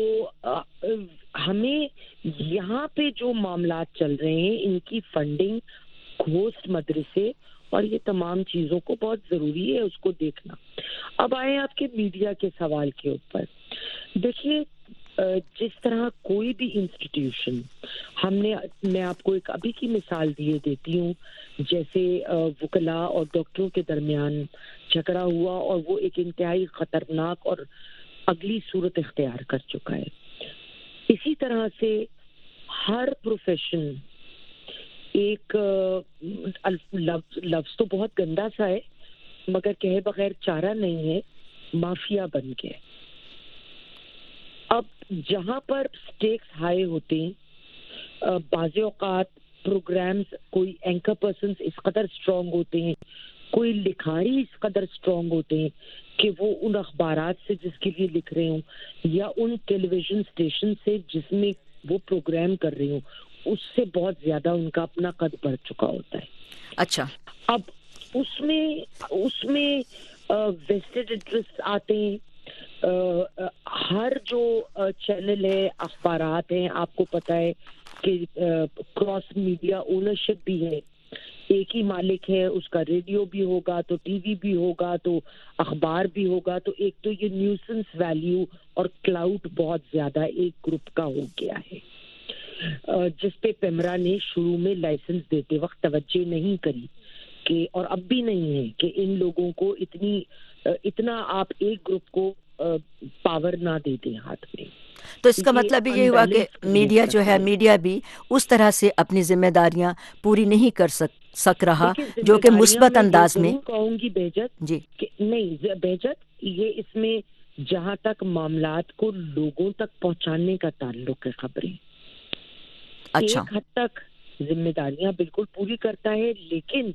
ہمیں یہاں پہ جو معاملات چل رہے ہیں ان کی فنڈنگ، گھوسٹ مدرسے اور یہ تمام چیزوں کو بہت ضروری ہے اس کو دیکھنا. اب آئے آپ کے میڈیا کے سوال کے اوپر. دیکھیے جس طرح کوئی بھی انسٹیٹیوشن ہم نے، میں آپ کو ایک ابھی کی مثال دیے دیتی ہوں، جیسے وکلاء اور ڈاکٹروں کے درمیان جھگڑا ہوا اور وہ ایک انتہائی خطرناک اور اگلی صورت اختیار کر چکا ہے. اسی طرح سے ہر پروفیشن ایک لفظ, لفظ تو بہت گندا سا ہے مگر کہے بغیر چارہ نہیں ہے، مافیا بن گیا. اب جہاں پر سٹیکس ہائی ہوتے ہیں، بعض اوقات پروگرامز کوئی اینکر پرسنز اس قدر سٹرونگ ہوتے ہیں، کوئی لکھاری اس قدر سٹرونگ ہوتے ہیں کہ وہ ان اخبارات سے جس کے لیے لکھ رہے ہوں یا ان ٹیلی ویژن اسٹیشن سے جس میں وہ پروگرام کر رہے ہوں اس سے بہت زیادہ ان کا اپنا قد بڑھ چکا ہوتا ہے. اچھا اب اس میں اس میں ویسٹڈ انٹرسٹ آتے ہیں. ہر جو چینل ہے، اخبارات ہیں، آپ کو پتہ ہے کہ کراس میڈیا اونرشپ بھی ہے، ایک ہی مالک ہے، اس کا ریڈیو بھی ہوگا تو ٹی وی بھی ہوگا تو اخبار بھی ہوگا، تو ایک تو یہ نیوسنس ویلیو اور کلاؤڈ بہت زیادہ ایک گروپ کا ہو گیا ہے، جس پہ پیمرا نے شروع میں لائسنس دیتے وقت توجہ نہیں کری کہ، اور اب بھی نہیں ہے کہ ان لوگوں کو اتنی اتنا آپ ایک گروپ کو پاور نہ دے دیں ہاتھ میں. تو اس کا مطلب یہ ہوا کہ میڈیا جو ہے میڈیا بھی اس طرح سے اپنی ذمہ داریاں پوری نہیں کر سک سک رہا جو کہ مثبت انداز میں. کہوں گی بہجت جی نہیں بہجت، یہ اس میں جہاں تک معاملات کو لوگوں تک پہنچانے کا تعلق ہے، خبریں اچھا ایک حد تک ذمہ داریاں بالکل پوری کرتا ہے، لیکن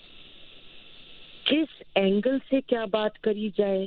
کس اینگل سے کیا بات کری جائے،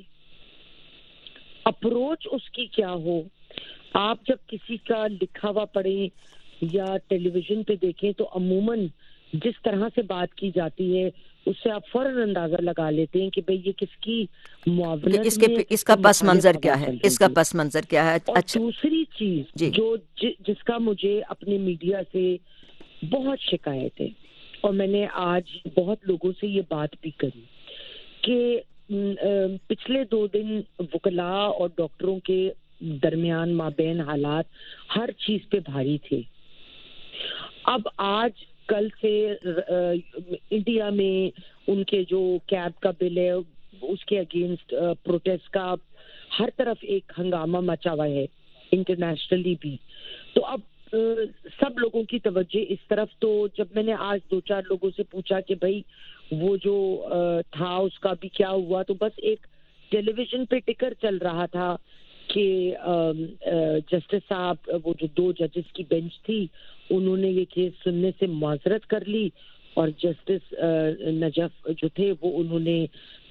اپروچ اس کی کیا ہو. آپ جب کسی کا لکھا ہوا پڑھیں یا ٹیلی ویژن پہ دیکھیں تو عموماً جس طرح سے بات کی جاتی ہے اس سے آپ فوراً اندازہ لگا لیتے ہیں کہ بھئی یہ کس کی معاونت اس کے میں، اس کا پس منظر کیا ہے، اس کا پس منظر کیا ہے. اچھا دوسری چیز جی. جو جس کا مجھے اپنے میڈیا سے بہت شکایت ہے اور میں نے آج بہت لوگوں سے یہ بات بھی کری کہ پچھلے دو دن وکلاء اور ڈاکٹروں کے درمیان مابین حالات ہر چیز پہ بھاری تھے. اب آج کل سے انڈیا میں ان کے جو کیب کا بل ہے اس کے اگینسٹ پروٹیسٹ کا ہر طرف ایک ہنگامہ مچا ہوا ہے انٹرنیشنلی بھی. تو اب سب لوگوں کی توجہ اس طرف، تو جب میں نے آج دو چار لوگوں سے پوچھا کہ بھائی وہ جو تھا اس کا بھی کیا ہوا، تو بس ایک ٹیلی ویژن پہ ٹکر چل رہا تھا کہ جسٹس صاحب، وہ جو دو ججز کی بینچ تھی انہوں نے یہ کیس سننے سے معذرت کر لی اور جسٹس نجف جو تھے وہ انہوں نے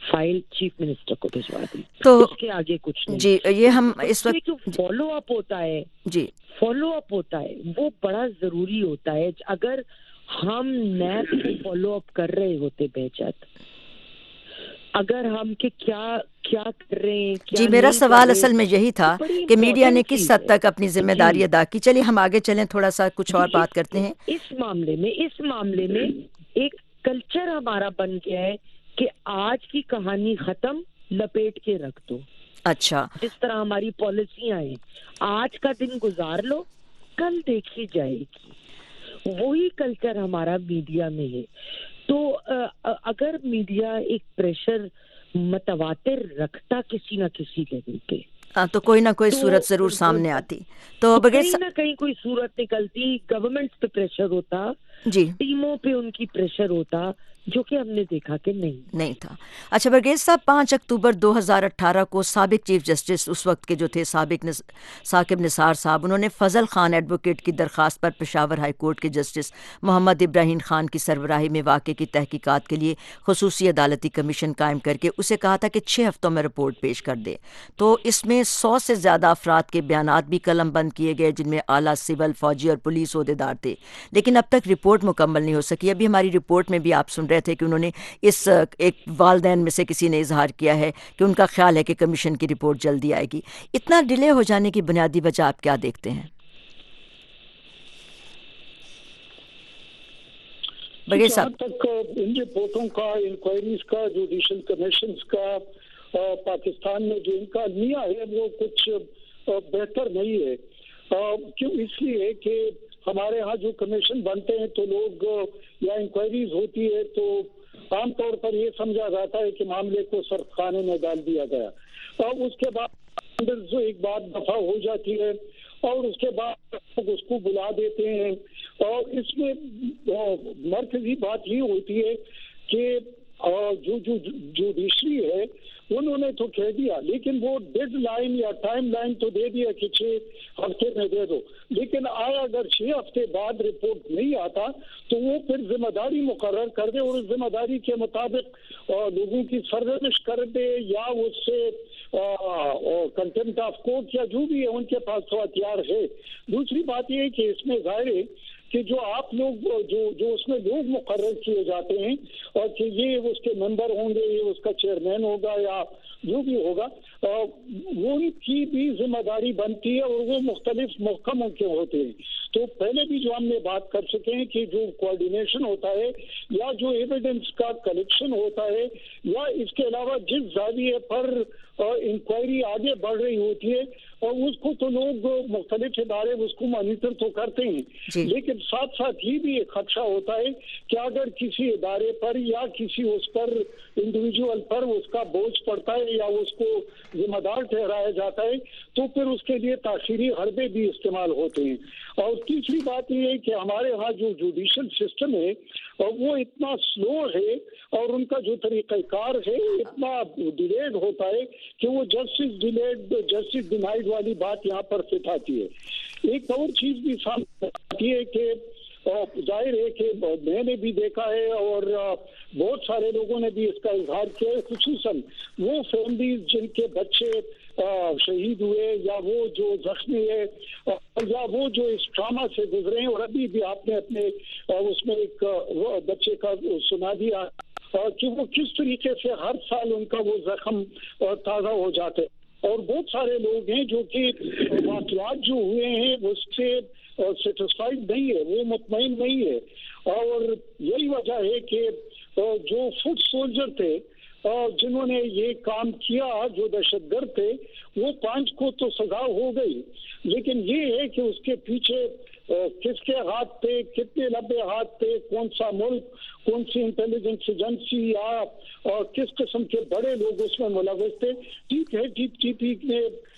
فائل چیف منسٹر کو بھجوا دی، تو اس کے آگے کچھ نہیں. جی یہ ہم اس وقت جو فالو اپ ہوتا ہے جی فالو اپ ہوتا ہے وہ بڑا ضروری ہوتا ہے. اگر ہم نیب کو فالو اپ کر رہے ہوتے بہجت، اگر ہم کہ کیا کیا کر رہے ہیں کیا جی میرا نہیں سوال کر رہے، اصل میں یہی تھا بڑی کہ میڈیا نے important کس چیز حد ہے. تک اپنی ذمہ جی. داری ادا کی. چلیے ہم آگے چلیں، تھوڑا سا کچھ اور جی، بات کرتے ہیں. اس معاملے میں اس معاملے میں ایک کلچر ہمارا بن گیا ہے کہ آج کی کہانی ختم، لپیٹ کے رکھ دو. اچھا جس طرح ہماری پالیسیاں ہیں، آج کا دن گزار لو، کل دیکھی جائے گی. وہی کلچر ہمارا میڈیا میں ہے. تو اگر میڈیا ایک پریشر متواتر رکھتا کسی نہ کسی لیول پہ، ہاں تو کوئی نہ کوئی تو صورت ضرور سامنے آتی. تو بغیر کہیں نہ کہیں کوئی صورت نکلتی، گورنمنٹ پہ پریشر ہوتا، جی ٹیموں پہ ان کی پریشر ہوتا، جو کہ ہم نے دیکھا کہ نہیں نہیں تھا. اچھا برگیز صاحب، پانچ اکتوبر دو ہزار اٹھارہ کو سابق چیف جسٹس اس وقت کے جو تھے سابق نس... ثاقب نثار صاحب، انہوں نے فضل خان ایڈوکیٹ کی درخواست پر پشاور ہائی کورٹ کے جسٹس محمد ابراہیم خان کی سربراہی میں واقعے کی تحقیقات کے لیے خصوصی عدالتی کمیشن قائم کر کے اسے کہا تھا کہ چھ ہفتوں میں رپورٹ پیش کر دے. تو اس میں سو سے زیادہ افراد کے بیانات بھی قلم بند کیے گئے، جن میں اعلیٰ سول، فوجی اور پولیس عہدیدار تھے، لیکن اب تک رپورٹ مکمل نہیں ہو سکی. ابھی ہماری رپورٹ میں بھی آپ سن رہے تھے کہ انہوں نے اس ایک والدین میں سے کسی نے اظہار کیا ہے کہ ان کا خیال ہے کہ کمیشن کی رپورٹ جلدی آئے گی. اتنا ڈیلے ہو جانے کی بنیادی وجہ آپ کیا دیکھتے ہیں؟ بغیر جہاں تک ان رپورٹوں کا، انکوائریز کا، جوڈیشل کمیشنز کا پاکستان میں جو ان کا المیہ ہے وہ کچھ بہتر نہیں ہے. کیوں؟ اس لیے کہ ہمارے ہاں جو کمیشن بنتے ہیں تو لوگ یا انکوائریز ہوتی ہے تو عام طور پر یہ سمجھا جاتا ہے کہ معاملے کو سرد خانے میں ڈال دیا گیا، اور اس کے بعد جو ایک بات دفع ہو جاتی ہے اور اس کے بعد اس کو بلا دیتے ہیں. اور اس میں مرکزی بات یہ ہوتی ہے کہ جو جو جوڈیشری ہے انہوں نے تو کہہ دیا، لیکن وہ ڈیڈ لائن یا ٹائم لائن تو دے دیا کہ چھ ہفتے میں دے دو، لیکن آیا اگر چھ ہفتے بعد رپورٹ نہیں آتا تو وہ پھر ذمہ داری مقرر کر دے اور اس ذمہ داری کے مطابق لوگوں کی سرزنش کر دے یا اس سے کنٹمپٹ آف کورٹ یا جو بھی ہے ان کے پاس تو ہتھیار ہے. دوسری بات یہ ہے کہ اس میں ظاہر ہے کہ جو آپ لوگ جو جو اس میں لوگ مقرر کیے جاتے ہیں اور کہ یہ اس کے ممبر ہوں گے، یہ اس کا چیئرمین ہوگا یا جو بھی ہوگا، وہ ان کی بھی ذمہ داری بنتی ہے اور وہ مختلف محکموں کے ہوتے ہیں. تو پہلے بھی جو ہم نے بات کر چکے ہیں کہ جو کوآرڈینیشن ہوتا ہے یا جو ایویڈنس کا کلیکشن ہوتا ہے یا اس کے علاوہ جس زاویے پر انکوائری آگے بڑھ رہی ہوتی ہے اور اس کو تو لوگ مختلف ادارے اس کو مانیٹر تو کرتے ہیں جی. لیکن ساتھ ساتھ یہ بھی ایک خدشہ ہوتا ہے کہ اگر کسی ادارے پر یا کسی اس پر انڈیویجول پر اس کا بوجھ پڑتا ہے یا اس کو ذمہ دار ٹھہرایا جاتا ہے تو پھر اس کے لیے تاخیری حربے بھی استعمال ہوتے ہیں. اور تیسری بات یہ ہے کہ ہمارے ہاں جو جوڈیشل سسٹم ہے وہ اتنا سلو ہے اور ان کا جو طریقہ کار ہے اتنا ڈیلیڈ ہوتا ہے کہ وہ جسٹس ڈیلیڈ جسٹس ڈینائیڈ والی بات یہاں پر فٹ آتی ہے. ایک اور چیز بھی سامنے آتی ہے کہ ظاہر ہے کہ میں نے بھی دیکھا ہے اور بہت سارے لوگوں نے بھی اس کا اظہار کیا ہے، خصوصاً وہ فیملیز جن کے بچے شہید ہوئے یا وہ جو زخمی ہے یا وہ جو اس ٹراما سے گزرے ہیں. اور ابھی بھی آپ نے اپنے اس میں ایک بچے کا سنا دیا کہ وہ کس طریقے سے ہر سال ان کا وہ زخم تازہ ہو جاتے ہیں. اور بہت سارے لوگ ہیں جو کہ واقعات جو ہوئے ہیں اس سے سیٹسفائیڈ نہیں ہے، وہ مطمئن نہیں ہے. اور یہی وجہ ہے کہ جو فٹ سولجر تھے جنہوں نے یہ کام کیا، جو دہشت گرد تھے، وہ پانچ کو تو سزا ہو گئی، لیکن یہ ہے کہ اس کے پیچھے کس کے ہاتھ تھے، کتنے لمبے ہاتھ تھے، کون سا ملک، کون سی انٹیلیجنس ایجنسی یا کس قسم کے بڑے لوگ اس میں ملوث تھے. ٹھیک ہے، ٹی ٹی پی نے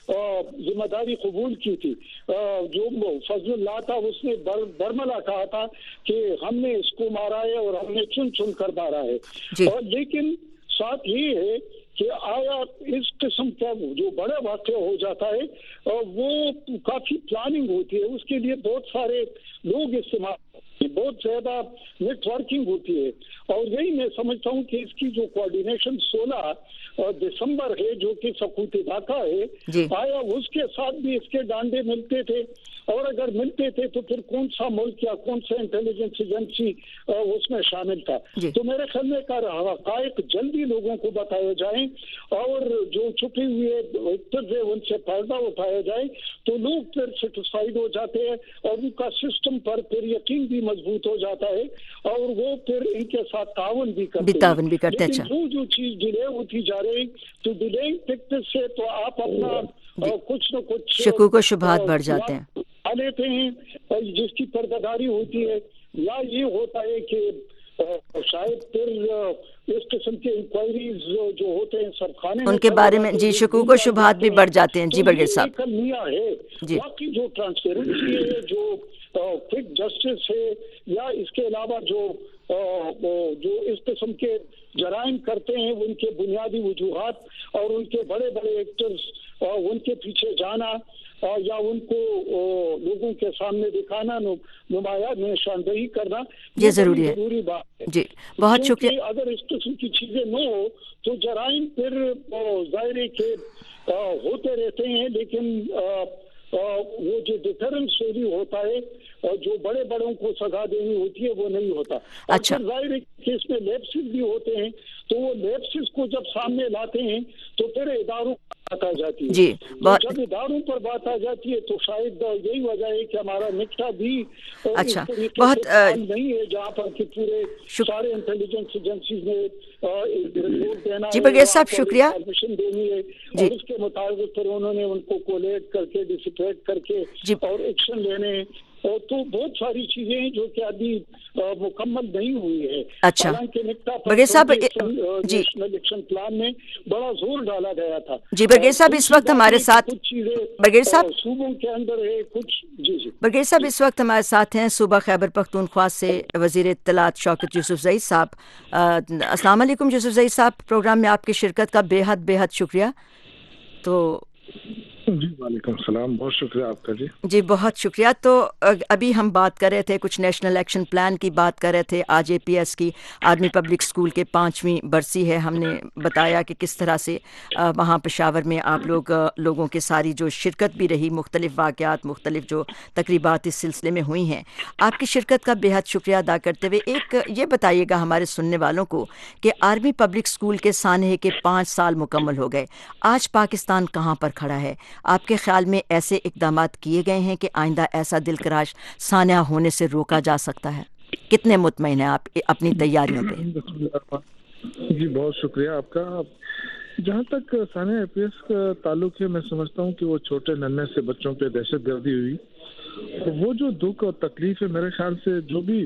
ذمہ داری قبول کی تھی. جو فضل اللہ تھا اس نے برملا کہا تھا کہ ہم نے اس کو مارا ہے اور ہم نے چن چن کر مارا ہے. اور لیکن ساتھ یہ ہے کہ آیا اس قسم کا جو بڑا واقعہ ہو جاتا ہے وہ کافی پلاننگ ہوتی ہے، اس کے لیے بہت سارے لوگ استعمال बहुत ज्यादा नेटवर्किंग होती है, और यही मैं समझता हूँ कि इसकी जो कोऑर्डिनेशन सोलह दिसंबर है जो कि सकूत ढाका है, आया उसके साथ भी इसके डांडे मिलते थे, और अगर मिलते थे तो फिर कौन सा मुल्क या कौन सा इंटेलिजेंस एजेंसी उसमें शामिल था। तो मेरे ख्याल में का हक़ाइक़ जल्दी लोगों को बताए जाएं और जो छुपे हुए उत्तर है उनसे पर्दा उठाया जाए, तो लोग फिर सेटिस्फाइड हो जाते हैं और उनका सिस्टम पर फिर यकीन भी मजबूत हो जाता है और वो फिर इनके साथ तावन भी करते हैं। तावन भी करते हैं। लेकिन जो जो चीज डिले होती जा रही, तो डिले टिकट से तो आप अपना कुछ न कुछ शकूक व शुबहात बढ़ जाते हैं आ लेते हैं जिसकी पर्दादारी होती है, या ये होता है कि शायद फिर इस किस्म के इंक्वायरीज जो होते हैं सब खाने उनके बारे में जी शकूक व शुबहात भी बढ़ जाते हैं। जी बरगेज़ साहब, कमियां है, बाकी जो ट्रांसपेरेंसी है, जो क्विक जस्टिस है, या इसके अलावा जो जो इस किस्म के जराइम करते हैं उनके बुनियादी वजूहात और उनके बड़े बड़े एक्टर्स उनके पीछे जाना और या उनको लोगों के सामने दिखाना, नुमाया निशानदेही करना, ये जरूरी है। जरूरी बात है जी, बहुत शुक्रिया। अगर इस किस्म की चीजें न हो तो जराइम फिर जाहिर के होते रहते हैं, लेकिन वो जो डिफरेंस स्टोरी होता है और जो बड़े बड़ों को सजा देनी होती है वो नहीं होता। अच्छा, जाहिर केस में लैप्सेस भी होते हैं, तो वो लैप्सेस को जब सामने लाते हैं तो फिर इदारों पर बात आ जाती है जी, तो जब इदारों पर बात आ जाती है तो शायद यही वजह है कि हमारा निकटा भी अच्छा बहुत नहीं है जहाँ पर कि पूरे सारे इंटेलिजेंस एजेंसीज ने रिपोर्ट देना जी बरगेज़ साहब शुक्रिया देनी है और उसके मुताबिक फिर उन्होंने उनको कोलेट करके डिसिपेट करके और एक्शन लेने, तो बहुत सारी चीजें हैं जो कि अभी मुकम्मल नहीं हुई है। अच्छा बरगेज़ साहब जी, इलेक्शन प्लान में बड़ा जोर डाला गया था। जी बरगेज़ साहब इस वक्त हमारे साथ बरगेज़ साहब सूबों के अंदर है कुछ। जी जी बरगेज़ साहब इस वक्त हमारे साथ हैं सूबा खैबर पख्तूनख्वा से वज़ीर इत्तलात शौकत यूसुफ़ज़ई साहब। अस्सलाम वालेकुम यूसुफ़ज़ई साहब, प्रोग्राम में आपकी शिरकत का बेहद बेहद शुक्रिया। तो जी वालेकुम सलाम, बहुत शुक्रिया आपका जी। जी बहुत शुक्रिया। तो अभी हम बात कर रहे थे कुछ नेशनल एक्शन प्लान की बात कर रहे थे, आज ए पी एस की आर्मी पब्लिक स्कूल के पाँचवीं बरसी है। हमने बताया कि किस तरह से वहाँ पेशावर में आप लोग लोगों के सारी जो शिरकत भी रही, मुख्तलिफ वाक़यात मुख्तलिफ जो तकरीबात इस सिलसिले में हुई हैं, आपकी शिरकत का बेहद शुक्रिया अदा करते हुए एक ये बताइएगा हमारे सुनने वालों को कि आर्मी पब्लिक स्कूल के सानहे के पाँच साल मुकम्मल हो गए, आज पाकिस्तान कहाँ पर खड़ा है? आपके ख्याल में ऐसे इक़दाम किए गए हैं कि आइंदा ऐसा दिलकराश सानिया होने से रोका जा सकता है? कितने मुतमईन हैं आप अपनी तैयारियों पे? जी बहुत शुक्रिया आपका। जहाँ तक सानिया ए पी एस का ताल्लुक है, मैं समझता हूँ कि वो छोटे नन्हे से बच्चों पे दहशत गर्दी हुई, तो वो जो दुख और तकलीफ है, मेरे ख्याल से जो भी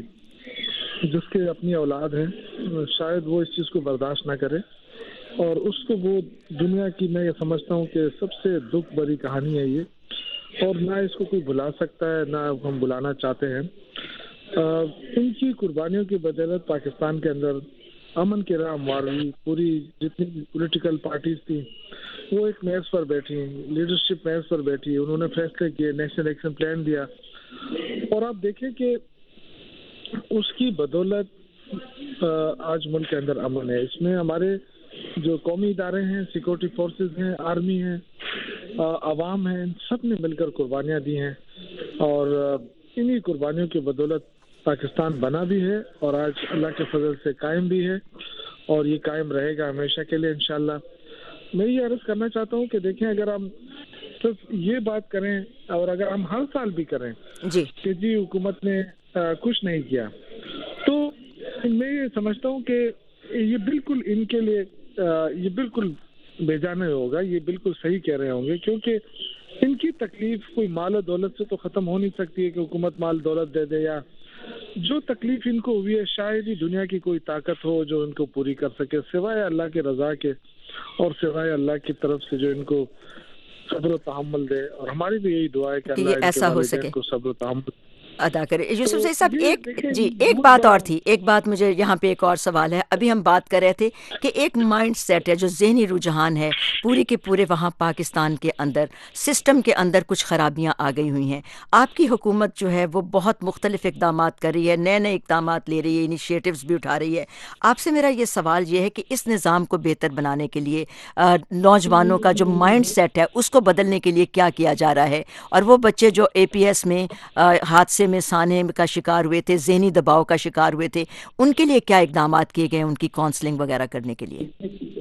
जिसके अपनी औलाद है शायद वो इस चीज़ को बर्दाश्त ना करे, और उसको वो दुनिया की मैं ये समझता हूँ कि सबसे दुख भरी कहानी है ये, और ना इसको कोई भुला सकता है ना हम बुलाना चाहते हैं। इनकी कुर्बानियों की बदौलत पाकिस्तान के अंदर अमन की राह हमवार हुई, पूरी जितनी पॉलिटिकल पार्टीज थी वो एक मेज पर बैठी, लीडरशिप मेज पर बैठी, उन्होंने फैसले किए, नेशनल एक्शन प्लान दिया, और आप देखें कि उसकी बदौलत आज मुल्क के अंदर अमन है। इसमें हमारे जो कौमी इदारे हैं, सिक्योरिटी फोर्सेस हैं, आर्मी हैं, आवाम हैं, इन सब ने मिलकर कुर्बानियाँ दी हैं, और इन्हीं कुर्बानियों की बदौलत पाकिस्तान बना भी है और आज अल्लाह के फजल से कायम भी है, और ये कायम रहेगा हमेशा के लिए इंशाल्लाह। मैं ये अर्ज़ करना चाहता हूँ कि देखें, अगर हम सिर्फ ये बात करें और अगर हम हर साल भी करें जी कि जी हुकूमत ने आ, कुछ नहीं किया, तो मैं ये समझता हूँ कि ये बिल्कुल इनके लिए ये बिल्कुल बेजाने होगा, ये बिल्कुल सही कह रहे होंगे, क्योंकि इनकी तकलीफ कोई माल और दौलत से तो ख़त्म हो नहीं सकती है कि हुकूमत माल दौलत दे दे, या जो तकलीफ इनको हुई है शायद ही दुनिया की कोई ताकत हो जो इनको पूरी कर सके सिवाय अल्लाह के रज़ा के, और सिवाय अल्लाह की तरफ से जो इनको सब्र तहम्मुल दे। और हमारी भी यही दुआ है कि अल्लाह ऐसा हो सके, इनको सब्र तहम्मुल ادا کرے. یوسف زئی صاحب ایک جی ایک بات اور تھی, ایک بات مجھے یہاں پہ ایک اور سوال ہے. ابھی ہم بات کر رہے تھے کہ ایک مائنڈ سیٹ ہے جو ذہنی رجحان ہے پوری کے پورے وہاں پاکستان کے اندر سسٹم کے اندر کچھ خرابیاں آ گئی ہوئی ہیں. آپ کی حکومت جو ہے وہ بہت مختلف اقدامات کر رہی ہے, نئے نئے اقدامات لے رہی ہے, انیشیٹوز بھی اٹھا رہی ہے. آپ سے میرا یہ سوال یہ ہے کہ اس نظام کو بہتر بنانے کے لیے نوجوانوں کا جو مائنڈ سیٹ ہے اس کو بدلنے کے لیے کیا کیا جا رہا ہے, اور وہ بچے جو اے پی ایس میں حادثے میں سانے کا شکار ہوئے تھے, ذہنی دباؤ کا شکار ہوئے تھے, ان کے لیے کیا اقدامات کیے گئے ان کی کاؤنسلنگ وغیرہ کرنے کے لیے؟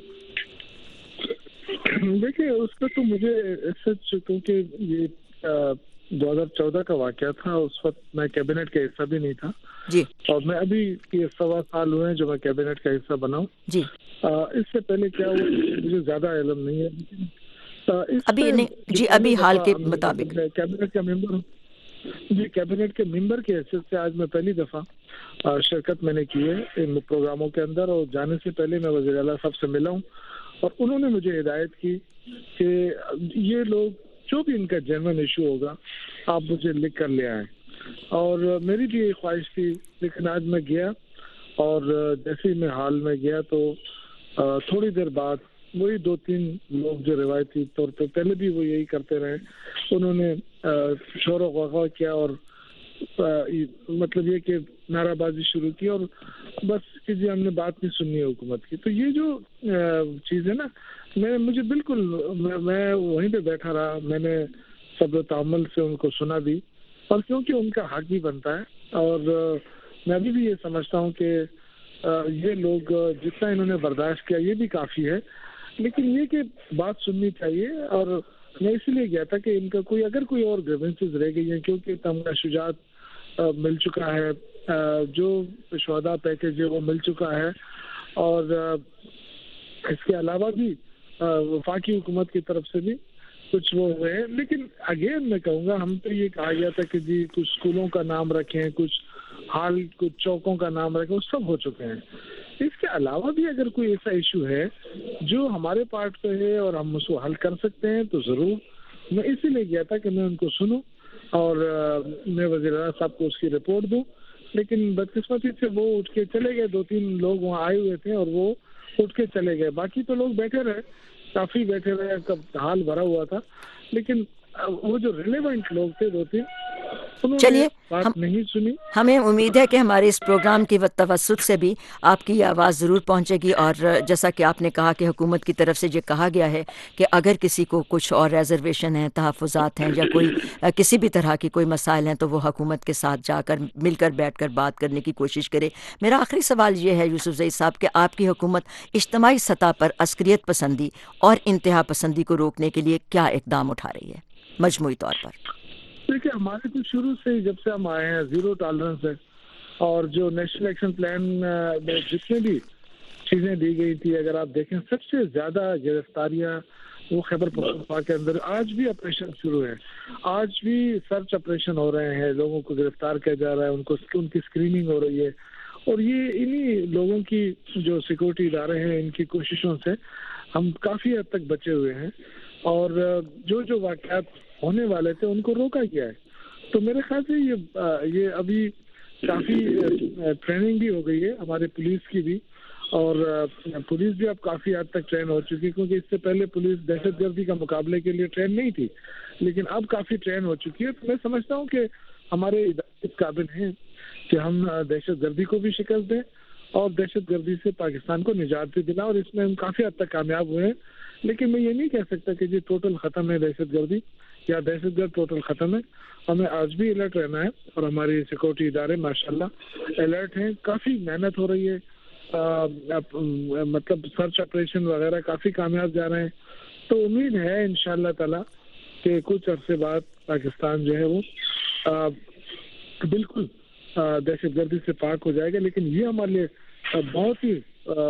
دیکھیے اس پہ تو مجھے سچ کیونکہ یہ دو ہزار چودہ کا واقعہ تھا, اس وقت میں کیبنٹ کا حصہ بھی نہیں تھا جی, اور میں ابھی یہ سوا سال ہوئے ہیں جو میں کیبنٹ کا حصہ بنا ہوں جی. اس سے پہلے کیا ہوا مجھے زیادہ علم نہیں ہے ابھی نہیں جی, ابھی حال کے مطابق کیبنٹ کا ممبر ہوں جی, کیبنٹ کے ممبر کی حیثیت سے آج میں پہلی دفعہ شرکت میں نے کی ہے ان پروگراموں کے اندر, اور جانے سے پہلے میں وزیر اعلیٰ صاحب سے ملا ہوں اور انہوں نے مجھے ہدایت کی کہ یہ لوگ جو بھی ان کا جنرل ایشو ہوگا آپ مجھے لکھ کر لے آئیں, اور میری بھی یہ خواہش تھی. لیکن آج میں گیا اور جیسے ہی میں حال میں گیا تو تھوڑی دیر بعد وہی دو تین لوگ جو روایتی طور پہ پہلے بھی وہ یہی کرتے رہے, انہوں نے شور و غوغا کیا اور مطلب یہ کہ نعرہ بازی شروع کی, اور بس کہ جی ہم نے بات نہیں سننی ہے حکومت کی. تو یہ جو چیز ہے نا, میں مجھے بالکل میں وہیں پہ بیٹھا رہا, میں نے صبر و تحمل سے ان کو سنا بھی, اور کیونکہ ان کا حق بھی بنتا ہے. اور میں ابھی بھی یہ سمجھتا ہوں کہ یہ لوگ جتنا انہوں نے برداشت کیا یہ بھی کافی ہے, لیکن یہ کہ بات سننی چاہیے. اور میں اسی لیے گیا تھا کہ ان کا کوئی اگر کوئی اور گریونسز رہ گئی ہیں, کیونکہ تمغہ شجاعت مل چکا ہے, جو شہداء پیکج ہے وہ مل چکا ہے, اور اس کے علاوہ بھی وفاقی حکومت کی طرف سے بھی کچھ وہ ہوئے ہیں. لیکن اگین میں کہوں گا, ہم تو یہ کہا گیا تھا کہ جی کچھ اسکولوں کا نام رکھیں, کچھ حال کچھ چوکوں کا نام رکھیں, وہ سب ہو چکے ہیں. اس کے علاوہ بھی اگر کوئی ایسا ایشو ہے جو ہمارے پارٹ پہ ہے اور ہم اس کو حل کر سکتے ہیں تو ضرور. میں اسی لیے گیا تھا کہ میں ان کو سنوں اور میں وزیر اعلیٰ صاحب کو اس کی رپورٹ دوں. لیکن بدقسمتی سے وہ اٹھ کے چلے گئے, دو تین لوگ وہاں آئے ہوئے تھے اور وہ اٹھ کے چلے گئے, باقی تو لوگ بیٹھے رہے, کافی بیٹھے رہے, کب حال بھرا ہوا تھا. لیکن وہ جو ریلیونٹ لوگ تھے دو تین, چلیے بات نہیں سنی. ہمیں امید ہے کہ ہمارے اس پروگرام کی توسط سے بھی آپ کی آواز ضرور پہنچے گی, اور جیسا کہ آپ نے کہا کہ حکومت کی طرف سے یہ کہا گیا ہے کہ اگر کسی کو کچھ اور ریزرویشن ہیں, تحفظات ہیں, یا کوئی کسی بھی طرح کی کوئی مسائل ہیں تو وہ حکومت کے ساتھ جا کر مل کر بیٹھ کر بات کرنے کی کوشش کرے. میرا آخری سوال یہ ہے یوسف زئی صاحب کہ آپ کی حکومت اجتماعی سطح پر عسکریت پسندی اور انتہا پسندی کو روکنے کے لیے کیا اقدام اٹھا رہی ہے مجموعی طور پر؟ دیکھیے ہمارے تو شروع سے ہی جب سے ہم آئے ہیں زیرو ٹالرنس ہے, اور جو نیشنل ایکشن پلان میں جتنے بھی چیزیں دی گئی تھی, اگر آپ دیکھیں سب سے زیادہ گرفتاریاں وہ خیبر پختونخوا کے اندر. آج بھی آپریشن شروع ہے, آج بھی سرچ آپریشن ہو رہے ہیں, لوگوں کو گرفتار کیا جا رہا ہے, ان کو ان کی اسکریننگ ہو رہی ہے, اور یہ انہی لوگوں کی جو سیکورٹی ادارے ہیں ان کی کوششوں سے ہم کافی حد تک بچے ہوئے ہیں. اور جو جو واقعات ہونے والے تھے ان کو روکا گیا ہے. تو میرے خیال سے یہ یہ ابھی کافی ٹریننگ بھی ہو گئی ہے ہمارے پولیس کی بھی, اور پولیس بھی اب کافی حد تک ٹرین ہو چکی ہے, کیونکہ اس سے پہلے پولیس دہشت گردی کا مقابلے کے لیے ٹرین نہیں تھی, لیکن اب کافی ٹرین ہو چکی ہے. تو میں سمجھتا ہوں کہ ہمارے ادارے اس قابل ہیں کہ ہم دہشت گردی کو بھی شکست دیں اور دہشت گردی سے پاکستان کو نجات بھی دلائیں, اور اس میں ہم کافی حد تک کامیاب ہوئے ہیں. لیکن میں یہ نہیں کہہ سکتا کہ جی ٹوٹل ختم ہے دہشت گردی یا دہشت گرد ٹوٹل ختم ہے. ہمیں آج بھی الرٹ رہنا ہے, اور ہماری سیکورٹی ادارے ماشاءاللہ الرٹ ہیں, کافی محنت ہو رہی ہے, آ, مطلب سرچ آپریشن وغیرہ کافی کامیاب جا رہے ہیں. تو امید ہے انشاءاللہ تعالی کہ کچھ عرصے بعد پاکستان جو ہے وہ آ, بالکل دہشت گردی سے پاک ہو جائے گا. لیکن یہ ہمارے لیے بہت ہی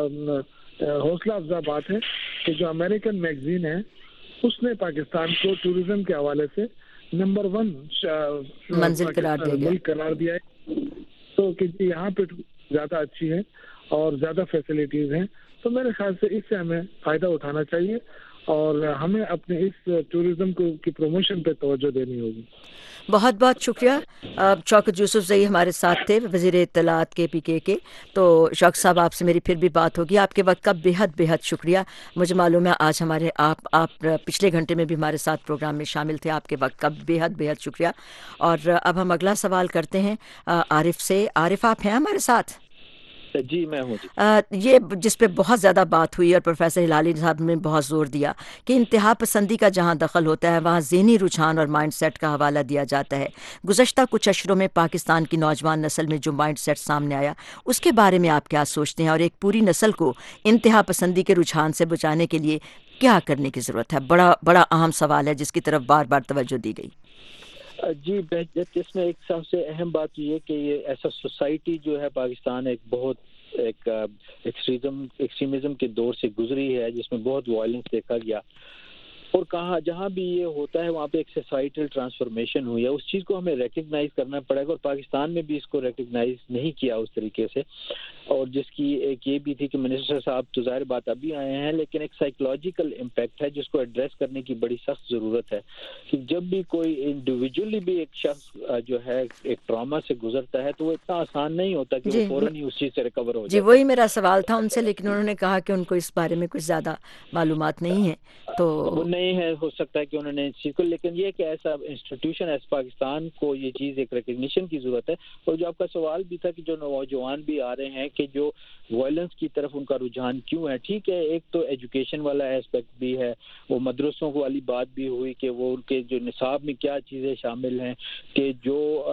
حوصلہ افزا بات ہے کہ جو امریکن میگزین ہے اس نے پاکستان کو ٹورزم کے حوالے سے نمبر ون منزل قرار دیا ملک قرار دیا ہے. تو کہ یہاں پہ زیادہ اچھی ہے اور زیادہ فیسلٹیز ہیں, تو میرے خیال سے اس سے ہمیں فائدہ اٹھانا چاہیے اور ہمیں اپنے اس ٹورزم کو کی پروموشن پہ توجہ دینی ہوگی. بہت بہت شکریہ. شوکت یوسف زئی ہمارے ساتھ تھے، وزیر اطلاعات کے پی کے کے. تو شوکت صاحب آپ سے میری پھر بھی بات ہوگی. آپ کے وقت کا بے حد بے حد شکریہ. مجھے معلوم ہے آج ہمارے آپ آپ پچھلے گھنٹے میں بھی ہمارے ساتھ پروگرام میں شامل تھے. آپ کے وقت کا بے حد بے حد شکریہ. اور اب ہم اگلا سوال کرتے ہیں عارف سے. عارف آپ ہیں ہمارے ساتھ؟ جی میں ہوں. جی یہ جس پہ بہت زیادہ بات ہوئی اور پروفیسر ہلالی صاحب نے بہت زور دیا کہ انتہا پسندی کا جہاں دخل ہوتا ہے وہاں ذہنی رجحان اور مائنڈ سیٹ کا حوالہ دیا جاتا ہے. گزشتہ کچھ اشروں میں پاکستان کی نوجوان نسل میں جو مائنڈ سیٹ سامنے آیا اس کے بارے میں آپ کیا سوچتے ہیں، اور ایک پوری نسل کو انتہا پسندی کے رجحان سے بچانے کے لیے کیا کرنے کی ضرورت ہے؟ بڑا بڑا اہم سوال ہے جس کی طرف بار بار توجہ دی گئی. جی اس میں ایک سب سے اہم بات یہ کہ یہ ایسا سوسائٹی جو ہے پاکستان ایک بہت ایک ایکسٹریزم ایکسٹریمزم کے دور سے گزری ہے جس میں بہت وائلنس دیکھا گیا، اور کہاں جہاں بھی یہ ہوتا ہے وہاں پہ ایک سوسائٹل ٹرانسفارمیشن ہوئی ہے. اس چیز کو ہمیں ریکگنائز کرنا پڑے گا، اور پاکستان میں بھی اس کو ریکگنائز نہیں کیا اس طریقے سے. اور جس کی ایک یہ بھی تھی کہ منسٹر صاحب تو ظاہر بات ابھی آئے ہیں، لیکن ایک سائیکولوجیکل امپیکٹ ہے جس کو ایڈریس کرنے کی بڑی سخت ضرورت ہے. کہ جب بھی کوئی انڈیویجولی بھی ایک شخص جو ہے ایک ٹراما سے گزرتا ہے تو وہ اتنا آسان نہیں ہوتا کہ جی وہ فوراً ہی اس چیز سے ریکور ہو جائے. جی وہی میرا سوال تھا ان سے، لیکن انہوں نے کہا کہ ان کو اس بارے میں کچھ زیادہ معلومات نہیں ہے. تو وہ نہیں ہے، ہو سکتا ہے کہ انہوں نے اس چیز کو، لیکن یہ کہ ایسا انسٹیٹیوشن ایسا پاکستان کو یہ چیز ایک ریکگنیشن کی ضرورت ہے. اور جو آپ کا سوال بھی تھا کہ جو نوجوان بھی آ رہے ہیں کہ جو وائلنس کی طرف ان کا رجحان کیوں ہے، ٹھیک ہے ایک تو ایجوکیشن والا ایسپیکٹ بھی ہے، وہ مدرسوں والی بات بھی ہوئی کہ وہ ان کے جو نصاب میں کیا چیزیں شامل ہیں، کہ جو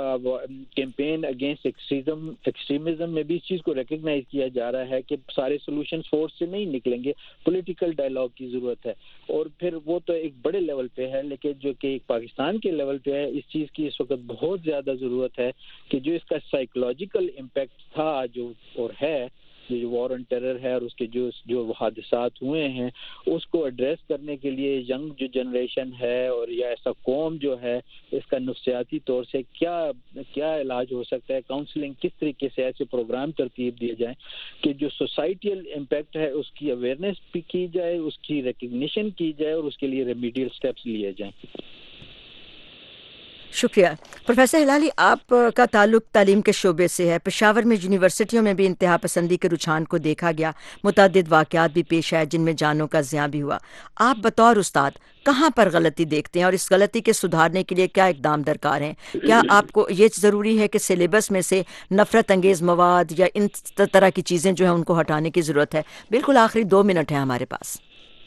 کیمپین اگینسٹ ایکسٹریزم ایکسٹریمزم میں بھی اس چیز کو ریکگنائز کیا جا رہا ہے کہ سارے سولوشن فورس سے نہیں نکلیں گے، پولیٹیکل ڈائلاگ کی ضرورت ہے. اور پھر وہ تو ایک بڑے لیول پہ ہے، لیکن جو کہ ایک پاکستان کے لیول پہ ہے اس چیز کی اس وقت بہت زیادہ ضرورت ہے کہ جو اس کا سائیکولوجیکل امپیکٹ تھا جو اور ہے جو وار اینڈ ٹیرر ہے اور اس کے جو جو حادثات ہوئے ہیں اس کو ایڈریس کرنے کے لیے ینگ جو جنریشن ہے اور یا ایسا قوم جو ہے اس کا نفسیاتی طور سے کیا کیا علاج ہو سکتا ہے، کاؤنسلنگ کس طریقے سے ایسے پروگرام ترتیب دیے جائیں کہ جو سوسائٹیل امپیکٹ ہے اس کی اویئرنیس بھی کی جائے، اس کی ریکگنیشن کی جائے اور اس کے لیے ریمیڈیل سٹیپس لیے جائیں. شکریہ. پروفیسر ہلالی آپ کا تعلق تعلیم کے شعبے سے ہے. پشاور میں یونیورسٹیوں میں بھی انتہا پسندی کے رجحان کو دیکھا گیا، متعدد واقعات بھی پیش آئے جن میں جانوں کا زیاں بھی ہوا. آپ بطور استاد کہاں پر غلطی دیکھتے ہیں اور اس غلطی کے سدھارنے کے لیے کیا اقدام درکار ہیں؟ کیا آپ کو یہ ضروری ہے کہ سلیبس میں سے نفرت انگیز مواد یا ان طرح کی چیزیں جو ہیں ان کو ہٹانے کی ضرورت ہے؟ بالکل آخری دو منٹ ہیں ہمارے پاس.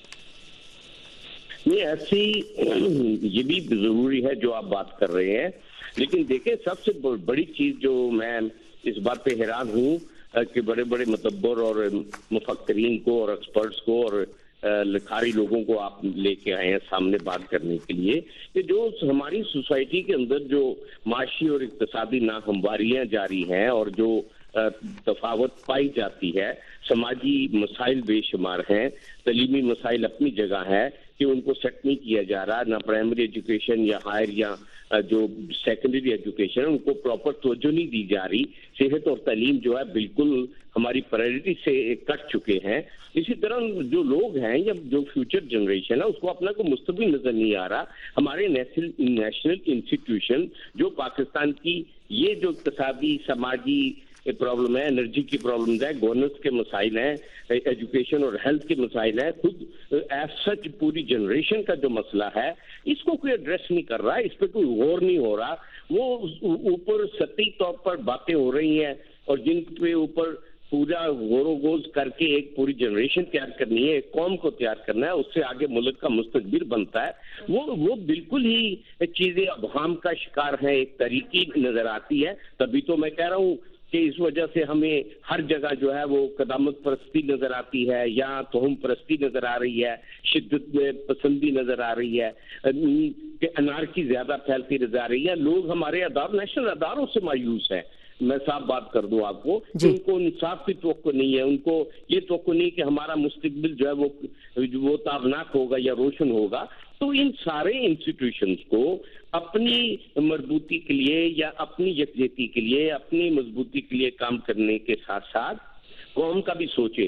نہیں ایسی یہ بھی ضروری ہے جو آپ بات کر رہے ہیں، لیکن دیکھیں سب سے بڑی چیز جو میں اس بات پہ حیران ہوں کہ بڑے بڑے متبر اور مفکرین کو اور ایکسپرٹس کو اور لکھاری لوگوں کو آپ لے کے آئے ہیں سامنے بات کرنے کے لیے کہ جو ہماری سوسائٹی کے اندر جو معاشی اور اقتصادی ناہمواریاں جاری ہیں اور جو تفاوت پائی جاتی ہے، سماجی مسائل بے شمار ہیں، تعلیمی مسائل اپنی جگہ ہے کہ ان کو سیٹ نہیں کیا جا رہا، نہ پرائمری ایجوکیشن یا ہائر یا جو سیکنڈری ایجوکیشن ان کو پراپر توجہ نہیں دی جا رہی. صحت اور تعلیم جو ہے بالکل ہماری پرائرٹی سے کٹ چکے ہیں. اسی طرح جو لوگ ہیں یا جو فیوچر جنریشن ہے اس کو اپنا کوئی مستقبل نظر نہیں آ رہا. ہمارے نیشنل انسٹیٹیوشن جو پاکستان کی یہ جو اقتصادی سماجی پرابلم ہے، انرجی کی پرابلمز ہے، گورننس کے مسائل ہیں، ایجوکیشن اور ہیلتھ کے مسائل ہیں، خود ایز سچ پوری جنریشن کا جو مسئلہ ہے اس کو کوئی ایڈریس نہیں کر رہا، اس پہ کوئی غور نہیں ہو رہا. وہ اوپر سطحی طور پر باتیں ہو رہی ہیں اور جن پہ اوپر پورا غور و غوض کر کے ایک پوری جنریشن تیار کرنی ہے، ایک قوم کو تیار کرنا ہے، اس سے آگے ملک کا مستقبل بنتا ہے. وہ وہ بالکل ہی چیزیں ابہام کا شکار ہیں، ایک طریقی نظر آتی ہے. تبھی تو میں کہہ رہا ہوں کہ اس وجہ سے ہمیں ہر جگہ جو ہے وہ قدامت پرستی نظر آتی ہے یا توہم پرستی نظر آ رہی ہے، شدت پسندی نظر آ رہی ہے، کہ انارکی زیادہ پھیلتی نظر آ رہی ہے. لوگ ہمارے ادار نیشنل اداروں سے مایوس ہیں. میں صاف بات کر دوں آپ کو کہ ان کو انصاف کی توقع نہیں ہے، ان کو یہ توقع نہیں کہ ہمارا مستقبل جو ہے وہ وہ تابناک ہوگا یا روشن ہوگا. تو ان سارے انسٹیٹیوشنز کو اپنی مربوطی کے لیے یا اپنی یکجہتی کے لیے، اپنی مضبوطی کے لیے کام کرنے کے ساتھ ساتھ قوم کا بھی سوچے.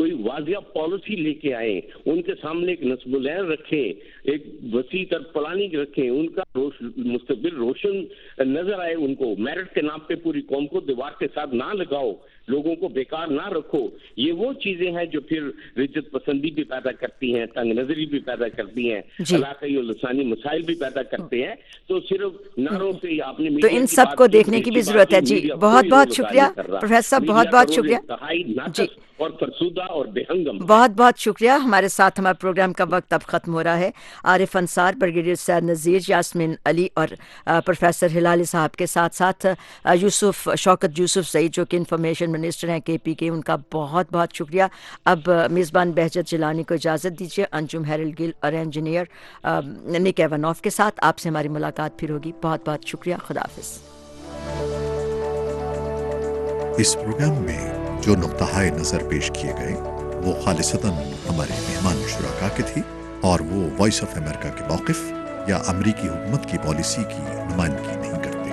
کوئی واضح پالیسی لے کے آئیں, ان کے سامنے ایک نصب العین رکھیں, ایک وسیع تر پلاننگ رکھیں, ان کا روش, مستقبل روشن نظر آئے ان کو. میرٹ کے نام پہ پوری قوم کو دیوار کے ساتھ نہ لگاؤ, لوگوں کو بیکار نہ رکھو. یہ وہ چیزیں ہیں جو پھر رجت پسندی بھی پیدا کرتی ہیں, تنگ نظری بھی پیدا کرتی ہیں, علاقائی اور لسانی مسائل بھی پیدا کرتے ہیں. تو صرف نعروں سے آپ نے تو ان سب کو دیکھنے کی بھی ضرورت ہے. جی بہت بہت شکریہ پروفیسر صاحب, بہت بہت شکریہ جی, اور فرسودہ اور بے ہنگم. بہت بہت شکریہ. ہمارے ساتھ ہمارے پروگرام کا وقت اب ختم ہو رہا ہے. عارف انصار, بریگیڈیئر سید نذیر, یاسمین علی اور پروفیسر ہلالی صاحب کے ساتھ ساتھ یوسف شوکت یوسف سعید جو کہ انفارمیشن منسٹر ہیں کے پی کے, ان کا بہت بہت شکریہ. اب میزبان بہجت جیلانی کو اجازت دیجیے. انجم ہیرل گل اور انجینئر نک ایونوف کے ساتھ آپ سے ہماری ملاقات پھر ہوگی. بہت بہت شکریہ. خدا حافظ. اس پروگرام میں جو نقطہ نظر پیش کیے گئے وہ خالصتاً ہمارے مہمان شرکا کے تھی, اور وہ وائس آف امریکہ کے موقف یا امریکی حکومت کی پالیسی کی نمائندگی نہیں کرتے.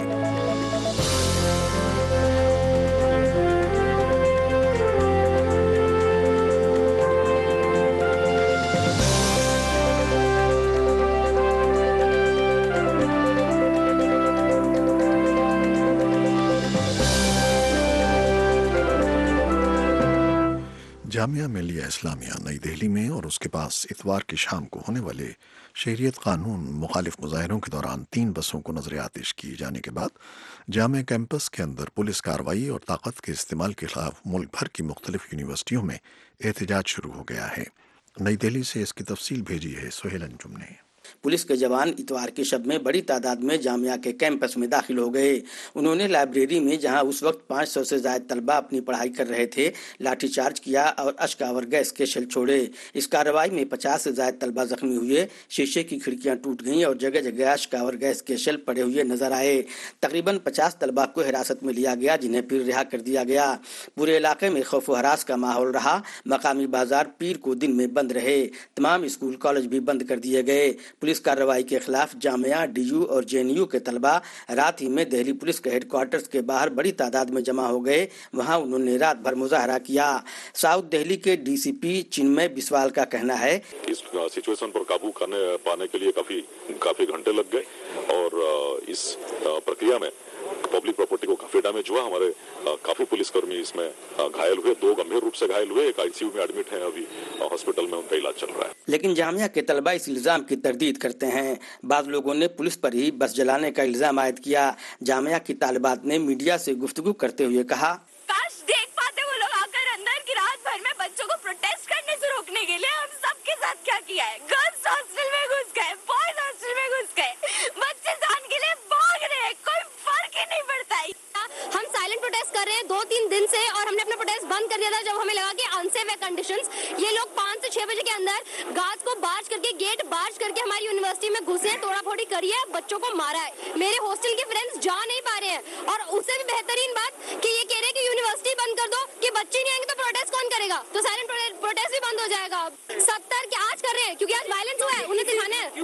جامعہ ملیہ اسلامیہ نئی دہلی میں اور اس کے پاس اتوار کی شام کو ہونے والے شہریت قانون مخالف مظاہروں کے دوران تین بسوں کو نظر آتش کیے جانے کے بعد جامعہ کیمپس کے اندر پولیس کارروائی اور طاقت کے استعمال کے خلاف ملک بھر کی مختلف یونیورسٹیوں میں احتجاج شروع ہو گیا ہے. نئی دہلی سے اس کی تفصیل بھیجی ہے سہیل انجم نے. پولیس کے جوان اتوار کی شب میں بڑی تعداد میں جامعہ کے کیمپس میں داخل ہو گئے. انہوں نے لائبریری میں جہاں اس وقت پانچ سو سے زائد طلبہ اپنی پڑھائی کر رہے تھے لاٹھی چارج کیا اور اشک آور گیس کے شیل چھوڑے. اس کارروائی میں پچاس سے زائد طلبہ زخمی ہوئے. شیشے کی کھڑکیاں ٹوٹ گئیں اور جگہ جگہ اشک آور گیس کے شیل پڑے ہوئے نظر آئے. تقریباً پچاس طلبہ کو حراست میں لیا گیا جنہیں پھر رہا کر دیا گیا. پورے علاقے میں خوف و ہراس کا ماحول رہا. مقامی بازار پیر کو دن میں بند رہے. تمام اسکول کالج بھی بند کر دیے گئے. پولیس کارروائی کے خلاف جامعہ ڈی یو اور جے این یو کے طلبہ رات ہی میں دہلی پولیس کے ہیڈ کوارٹرز کے باہر بڑی تعداد میں جمع ہو گئے. وہاں انہوں نے رات بھر مظاہرہ کیا. ساؤتھ دہلی کے ڈی سی پی چنمے بسوال کا کہنا ہے اس سچویشن پر قابو کرنے پانے کے لیے کافی کافی گھنٹے لگ گئے اور اس پرکریا میں پبلک پراپرٹی کو کافی ڈیمیج ہوا. ہمارے کافی پولیس کرمی اس میں گھائل ہوئے, دو گمبھیر روپ سے گھائل ہوئے, ایک آئی سی یو میں ایڈمٹ ہیں, ابھی ہاسپٹل میں ان کا علاج چل رہا ہے. لیکن جامعہ کے طلبہ اس الزام کی تردید کرتے ہیں. بعض لوگوں نے پولیس پر ہی بس جلانے کا الزام عائد کیا. جامعہ کی طالبات نے میڈیا سے گفتگو کرتے ہوئے کہا کاش دیکھ پاتے وہ لوگ آ کر اندر کی رات بھر میں بچوں کو پروٹیسٹ کرنے سے روکنے کے لیے ہم سب کے ساتھ کیا کیا ہے. گرلز ہاسٹل میں گھس گئے, بوائز ہاسٹل میں گھس گئے, بچے جان کے لیے بھاگ رہے ہیں, کوئی فرق ہی نہیں پڑتا ہے. ہم سائلنٹ پروٹیسٹ کر رہے ہیں دو تین دن سے اور ہم نے اپنا پروٹیسٹ بند کر دیا تھا جب ہمیں لگا کہ انسیف ہے کنڈیشنز. یہ لوگ پانچ سے چھ بجے کے اندر گارڈز کو بارج کر کے گیٹ بارج کر کے ہماری یونیورسٹی میں گھسے, توڑا پھوڑی کری ہے, بچوں کو مارا ہے. میرے ہاسٹل کے فرینڈز جا نہیں پا رہے ہیں اور اس سے بھی بہترین بات کہ یہ کہہ رہے ہیں کہ یونیورسٹی بند کر دو, کہ بچے نہیں آئیں گے تو پروٹیسٹ کون کرے گا, تو سائلنٹ پروٹیسٹ بھی بند ہو جائے گا. ستر کے آج کر رہے ہیں کیونکہ آج وائلنس ہوا ہے, انہیں دکھانا ہے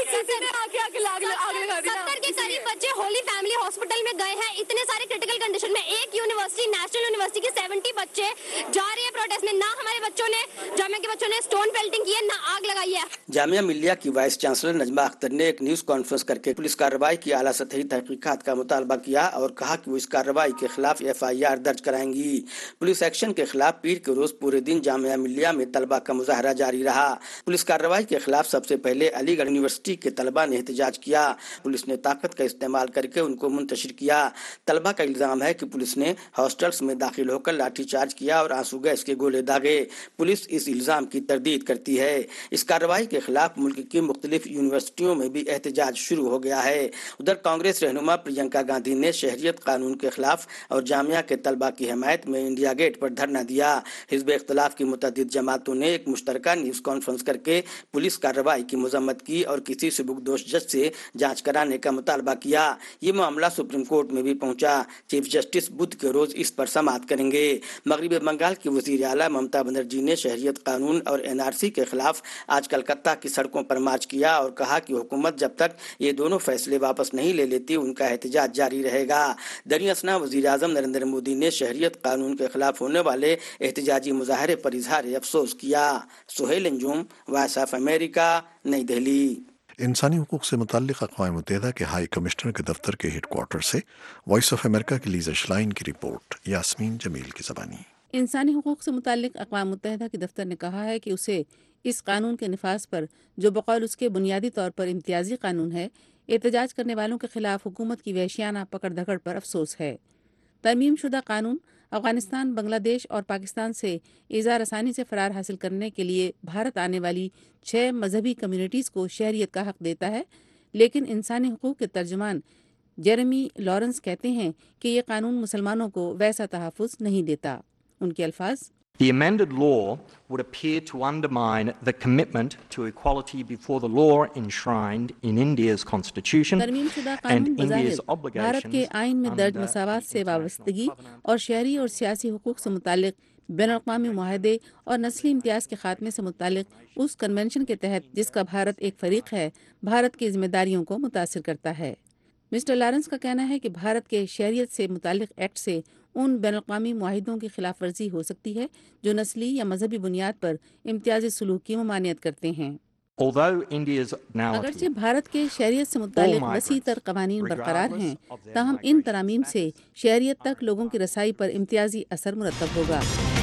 ستر کے قریب بچے ہولی فیملی ہاسپٹل میں گئے ہیں اتنے سارے کرٹیکل کنڈیشن میں. ایک یونیورسٹی نیشنل یونیورسٹی کے سیونٹی بچے جا رہے ہیں پروٹیسٹ میں. نہ ہمارے بچوں نے جامعہ کے بچوں نے اسٹون پیلٹنگ کی ہے, نہ آگ لگائی ہے. جامعہ ملیہ کی وائس چانسلر نجمہ اختر نے ایک نیوز کانفرنس کر کے پولیس کارروائی کی اعلیٰ سطحی تحقیقات کا مطالبہ کیا اور کہا کہ وہ اس کارروائی کے خلاف ایف آئی آر درج کرائیں گی. پولیس ایکشن کے خلاف پیر کے روز پورے دن جامعہ ملیہ میں طلبہ کا مظاہرہ جاری رہا. پولیس کارروائی کے خلاف سب سے پہلے علی گڑھ یونیورسٹی کے طلبہ نے احتجاج کیا. پولیس نے طاقت کا استعمال کر کے ان کو منتشر کیا. طلبہ کا الزام ہے کہ پولیس نے ہاسٹلس میں داخل ہو کر لاٹھی چارج کیا اور آنسو گیس کے گولے داغے. پولیس اس الزام کی تردید کرتی ہے. اس کارروائی کے خلاف ملک کی مختلف یونیورسٹیوں میں بھی احتجاج شروع ہو گیا ہے. ادھر کانگریس رہنما پرینکا گاندھی نے شہریت قانون کے خلاف اور جامعہ کے طلبہ کی حمایت میں انڈیا گیٹ پر دھرنا دیا. حزب اختلاف کی متعدد جماعتوں نے ایک مشترکہ نیوز کانفرنس کر کے پولیس کارروائی کی مذمت کی اور کسی سبکدوش جج سے جانچ کرانے کا مطالبہ کیا. یہ معاملہ سپریم کورٹ میں بھی پہنچا. چیف جسٹس بدھ کے روز اس پر سماعت کریں گے. مغربی بنگال کی وزیر اعلیٰ ممتا بنرجی نے شہریت قانون اور این آر سی کے خلاف آج کلکتہ عراق کی سڑکوں پر مارچ کیا اور کہا کہ حکومت جب تک یہ دونوں فیصلے واپس نہیں لے لیتی ان کا احتجاج جاری رہے گا۔ دریں اثنا وزیر اعظم نریندر مودی نے شہریت قانون کے خلاف ہونے والے احتجاجی مظاہرے پر اظہار افسوس کیا۔ Sohail Anjum, voice of America, نئی دہلی۔ انسانی حقوق سے متعلق اقوام متحدہ کے ہائی کمشنر کے دفتر کے head quarter voice of America کی لیزا شلائن کی رپورٹ، یاسمین جمیل کی زبانی۔ انسانی حقوق سے متعلق اقوام متحدہ کے دفتر نے کہا ہے کہ اسے اس قانون کے نفاذ پر، جو بقول اس کے بنیادی طور پر امتیازی قانون ہے، احتجاج کرنے والوں کے خلاف حکومت کی وحشیانہ پکڑ دھکڑ پر افسوس ہے۔ ترمیم شدہ قانون افغانستان، بنگلہ دیش اور پاکستان سے اظہار آسانی سے فرار حاصل کرنے کے لیے بھارت آنے والی چھ مذہبی کمیونٹیز کو شہریت کا حق دیتا ہے، لیکن انسانی حقوق کے ترجمان جیرمی لارنس کہتے ہیں کہ یہ قانون مسلمانوں کو ویسا تحفظ نہیں دیتا۔ ان کے الفاظ: The amended law would appear to undermine the commitment to equality before the law enshrined in India's constitution ترمیم شدہ and قانون India's بظاہر obligations بھارت کے آئین میں درج under مساوات سے international وابستگی covenant. اور شہری اور سیاسی حقوق سے متعلق بین الاقوامی معاہدے اور نسلی امتیاز کے خاتمے سے متعلق اس کنونشن کے تحت جس کا بھارت ایک فریق ہے، بھارت کی ذمہ داریوں کو متاثر کرتا ہے۔ مسٹر لارنس کا کہنا ہے کہ بھارت کے شہریت سے متعلق ایکٹ سے ان بین الاقوامی معاہدوں کی خلاف ورزی ہو سکتی ہے جو نسلی یا مذہبی بنیاد پر امتیازی سلوک کی ممانعت کرتے ہیں۔ Although India's nationality اگرچہ بھارت کے شہریت سے متعلق وسیع تر قوانین برقرار ہیں، تاہم ان ترامیم سے شہریت تک لوگوں کی رسائی پر امتیازی اثر مرتب ہوگا۔